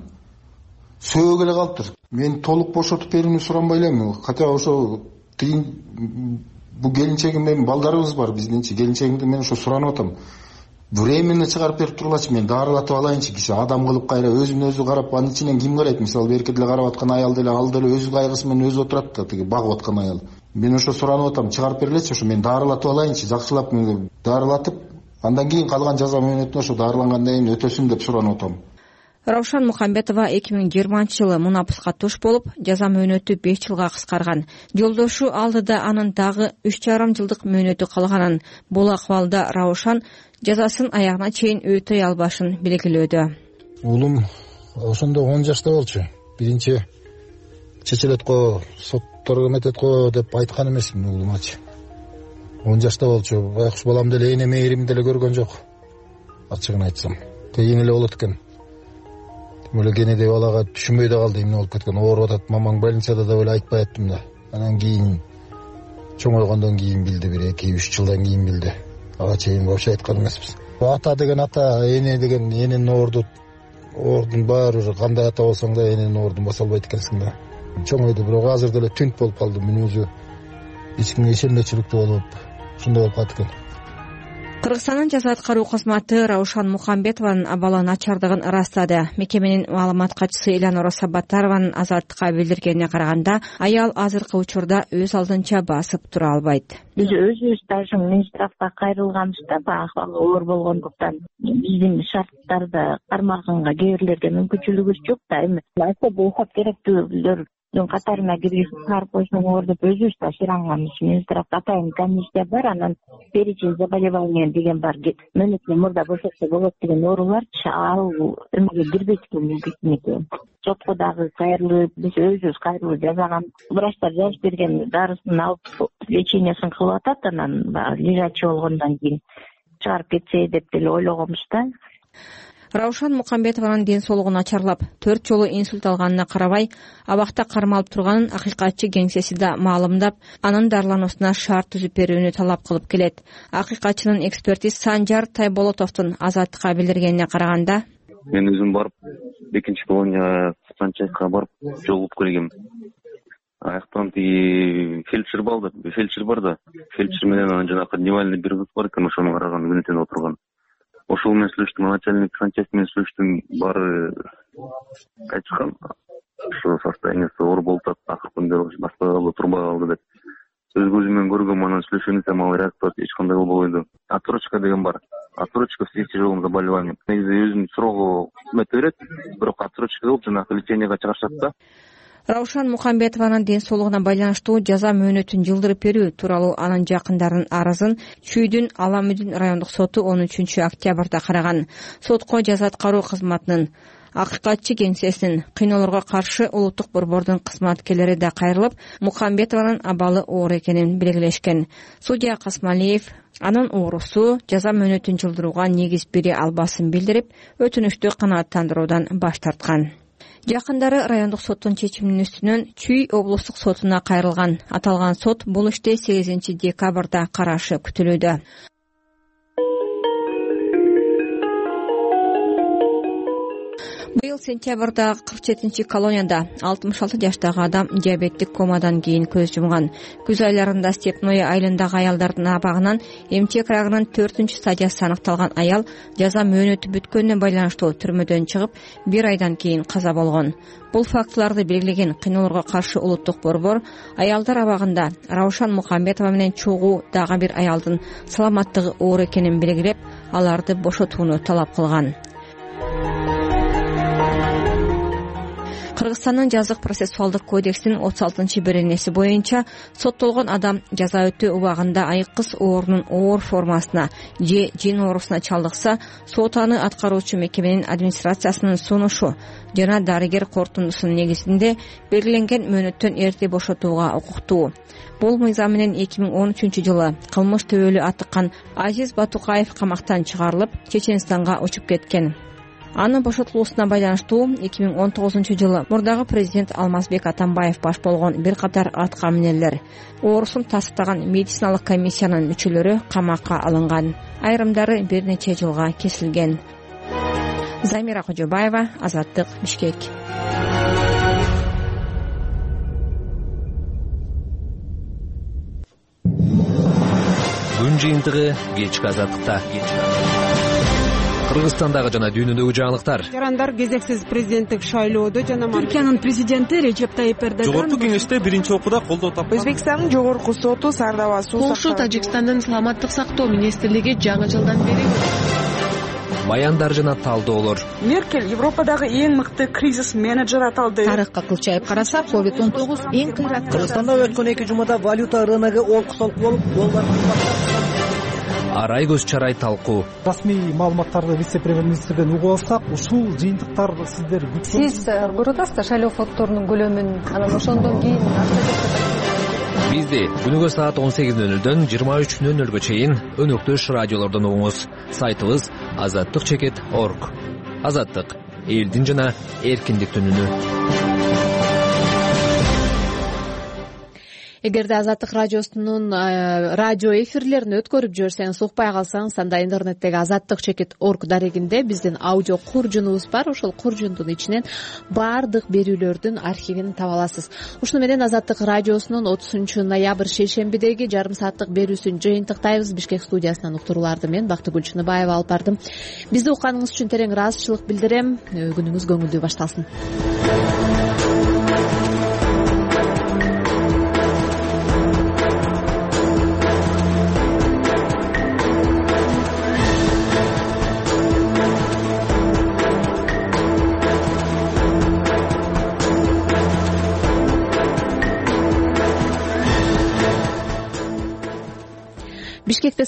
Сөөгө эле калыптыр. Мен толук бошотуп берүүнү суранбай элем. Хотя ошо бул келинчегим менин балдарыбыз бар, биздинчи келинчегимди мен ошо суранып атам. Временно чыгарып берип тургулачы, мен дарылатып алайынчы, киши адам кылып кайра өзүн өзү карап, анын ичинен ким карайт? Мисалы берки деле карап аткан аял деле, ал деле өзү кайгысы менен өзү отурат да, тиги багып аткан аял. Мен ошо суранып атам, чыгарып бергилечи, ошо мен дарылатып алайынчы, жакшылап дарылатып, Андан кийин калган жаза мөөнөтүн ошо дарылангандан кийин өтөсүн деп суранып атам. Раушан Мухамбетова 2020-жылы мунапыска туш болуп, жаза мөөнөтү 5 жылга кыскарган. Жолдошу алдыда анын дагы 3,5 жылдык мөөнөтү калганын, бул акыбалда Раушан жазасын аягына чейин өтөй албашын белгилөөдө. Уулум ошондо 10 жашта болчу. Биринчи чечилет го, соттор көмөтөт го деп айткан эмесмин уулумачы. 10 жашта болчу. Байкуш балам деле эне мээримди деле көргөн жок. Ачыгын айтсам. Кийин эле болот экен. Мөлө кенеде балага түшүнбөй да калды, эмне болуп кеткен. Ооруп атат, мамаң больницада да эле айтпай аттым да. Анан кийин чоңойгондон кийин билди, 1-2-3 жылдан кийин билди. Ага чейин вообще айткан эмеспиз. Ата деген ата, эне деген эненин ордун баары бир кандай ата болсоң да эненин ордун баса албайт экенсиң да. Чоңойду, бирок азыр деле түнт болуп калды. Мен өзү эч кимге ишенбечиликтүү болуп, ушундай болуп калат экен. Кыргызстандын жаза аткаруу кызматы Раушан Мухамбетованын абалы начардыгын ырастады. Мекеменин маалымат катчысы Элянора Сабатарованын Азаттыкка билдиргенине караганда, аял азыркы учурда өз алдынча басып тура албайт. Биз өзүбүз даже Минздравга кайрылганбызда, акыбалы оор болгондуктан биздин шарттарда кармагынга кээ бирлерге мүмкүнчүлүгүбүз жок да. Эми бул керектүүлөр катарына киргизип чыгарып койсоңор деп өзүбүз да шыранганбыз. Минздравда атайын комиссия бар, анан перечень заболеваний деген бар. Мөөнөтүн мурда бошотсо болот деген оорулар ал эмеге кирбейт экен. Сотко дагы кайрылып, биз өзүбүз кайрылып жазаган. Врачтар жазып берген дарысын алып лечениясын кылып атат, анан лежачий болгондон кийин чыгарып кетсе деп деле ойлогонбуз да. Раушан Мухамбетованын ден соолугу начарлап, 4 жолу инсульт алганына карабай, абакта кармалып турганын акыйкатчы кеңсеси да маалымдап, анын дарылануусуна шарт түзүп берүүнү талап кылып келет. Акыйкатчынын экспертиз Санжар Тайболотовдун Азаттыкка билдиргенине караганда, мен өзүм барып, экинчи колонияга санчастка барып жолугуп келгем. Аяктан фельдшер бар да. Фельдшер менен анан жанакы дневальный бир кыз бар экен, ошону караган күнөтөн отурган. Ошол менен сүйлөштүм, начальник санчасть менен сүйлөштүм, баары айтышкан. Ошо состояниясы оор болуп атат, акыркы күндөр баспай калды, турбай калды деп. Өз көзүм көргөм, анан сүйлөшкөндө ал реакция эч кандай болбойду. Отсрочка деген бар. Отсрочка с тяжелым заболеванием. Негизи өзүнүн срогу өтө берет, бирок отсрочка болуп жанагы леченияга чыгарышат да. Раушан Мухамбетованын ден соолугуна байланыштуу жаза мөөнөтүн жылдырып берүү тууралуу анын жакындарынын арызын Чүйдүн Аламүдүн райондук соту 13 октябрда караган. Сотко жаза аткаруу кызматынын акыйкатчы кеңсесинин кыйноолорго каршы улуттук борбордун кызматкерлери да кайрылып, Мухамбетованын абалы оор экенин белгилешкен. Судья Касмалиев анын оорусу жаза мөөнөтүн жылдырууга негиз бере албасын билдирип, өтүнүштү канааттандыруудан баш тарткан. Жакындары райондук соттун чечиминин үстүнөн Чүй облустук сотуна кайрылган. Аталган сот бул иште 8 декабрда карашы күтүлүүдө. Быйыл сентябрда 47 колонияда 66 жаштагы адам диабеттик комадан кийин көз жумган. Күз айларында Степное айылындагы аялдардын абагынан эмчек рагынын 4-стадиясы аныкталган аял жаза мөөнөтү бүткөнүнө байланыштуу түрмөдөн чыгып 1 айдан кийин каза болгон. Бул фактыларды белгилеген кыйноолорго каршы улуттук борбор аялдар абагында Раушан Мухамбетова менен чогуу дагы бир аялдын саламаттыгы оор экенин белгилеп, аларды бошотууну талап кылган. Кыргызстандын жазык процессуалдык кодексинин 36-беренеси боюнча соттолгон адам жаза өтөө убагында айыккыс оорунун оор формасына же жин оорусуна чалдыкса, сот аны аткаруучу мекеменин администрациясынын сунушу жана дарыгер корутундусунун негизинде белгиленген мөөнөттөн эрте бошотууга укуктуу. Бул мыйзам менен 2013-жылы кылмыш төбөлү атыккан Азиз Батукаев камактан чыгарылып, Чеченстанга учуп кеткен. Анын бошотулуусуна байланыштуу 2019-жылы мурдагы президент Алмазбек Атамбаев баш болгон бир катар атка минерлер, оорусун тастыктаган медициналык комиссиянын мүчөлөрү камакка алынган. Айрымдары бир нече жылга кесилген. Замира Кожобаева, Азаттык, Бишкек. Күн жыйынтыгы кечки Азаттыкта. Кыргызстандагы жана дүйнөдөгү жаңылыктар. Жарандар кезексиз президенттик шайлоодо жана Түркиянын президенти Режеп Тайип Эрдоган Жогорку кеңеште биринчи окууда колдоо тапты. Өзбекстандын жогорку соту Сардаба суу Полша Тажикстандын саламаттык сактоо министрлиги жаңы жылдан бери баяндар жана талдоолор. Меркель Европадагы эң мыкты кризис менеджер аталды. Тарыхка кылчайып карасак, COVID-19 эң кыйрат. Кыргызстанда өткөн 2 жумада валюта рыногу олку-солку болуп, доллар Арай көз чарай талкуу. Расмий маалыматтарды вице-премьер-министрден угуп алсак, ушул жыйынтыктар сиздер Сиз көрүп шайлоо фонддорунун көлөмүн, анан ошондон кийин Бизди күнүгө саат 18:00дөн 23:00га чейин өнөктөш радиолордон угуңуз. Сайтыбыз azattik.org. Азаттык — элдин жана эркиндиктин үнү. Эгерде Азаттык радиосунун радио эфирлерин өткөрүп жиберсеңиз, укпай калсаңыз, анда интернеттеги azattik.org дарегинде биздин аудио куржунубуз бар. Ошол куржундун ичинен баардык берүүлөрдүн архивин таба аласыз. Ушуну менен Азаттык радиосунун 30 ноябрь шейшембидеги жарым сааттык берүүсүн жыйынтыктайбыз. Бишкек студиясынан уктурууларды мен Бактыгүл Чыныбаева алып бардым. Бизди укканыңыз үчүн терең ыраазычылык билдирем. Күнүңүз көңүлдүү башталсын. Бишкекте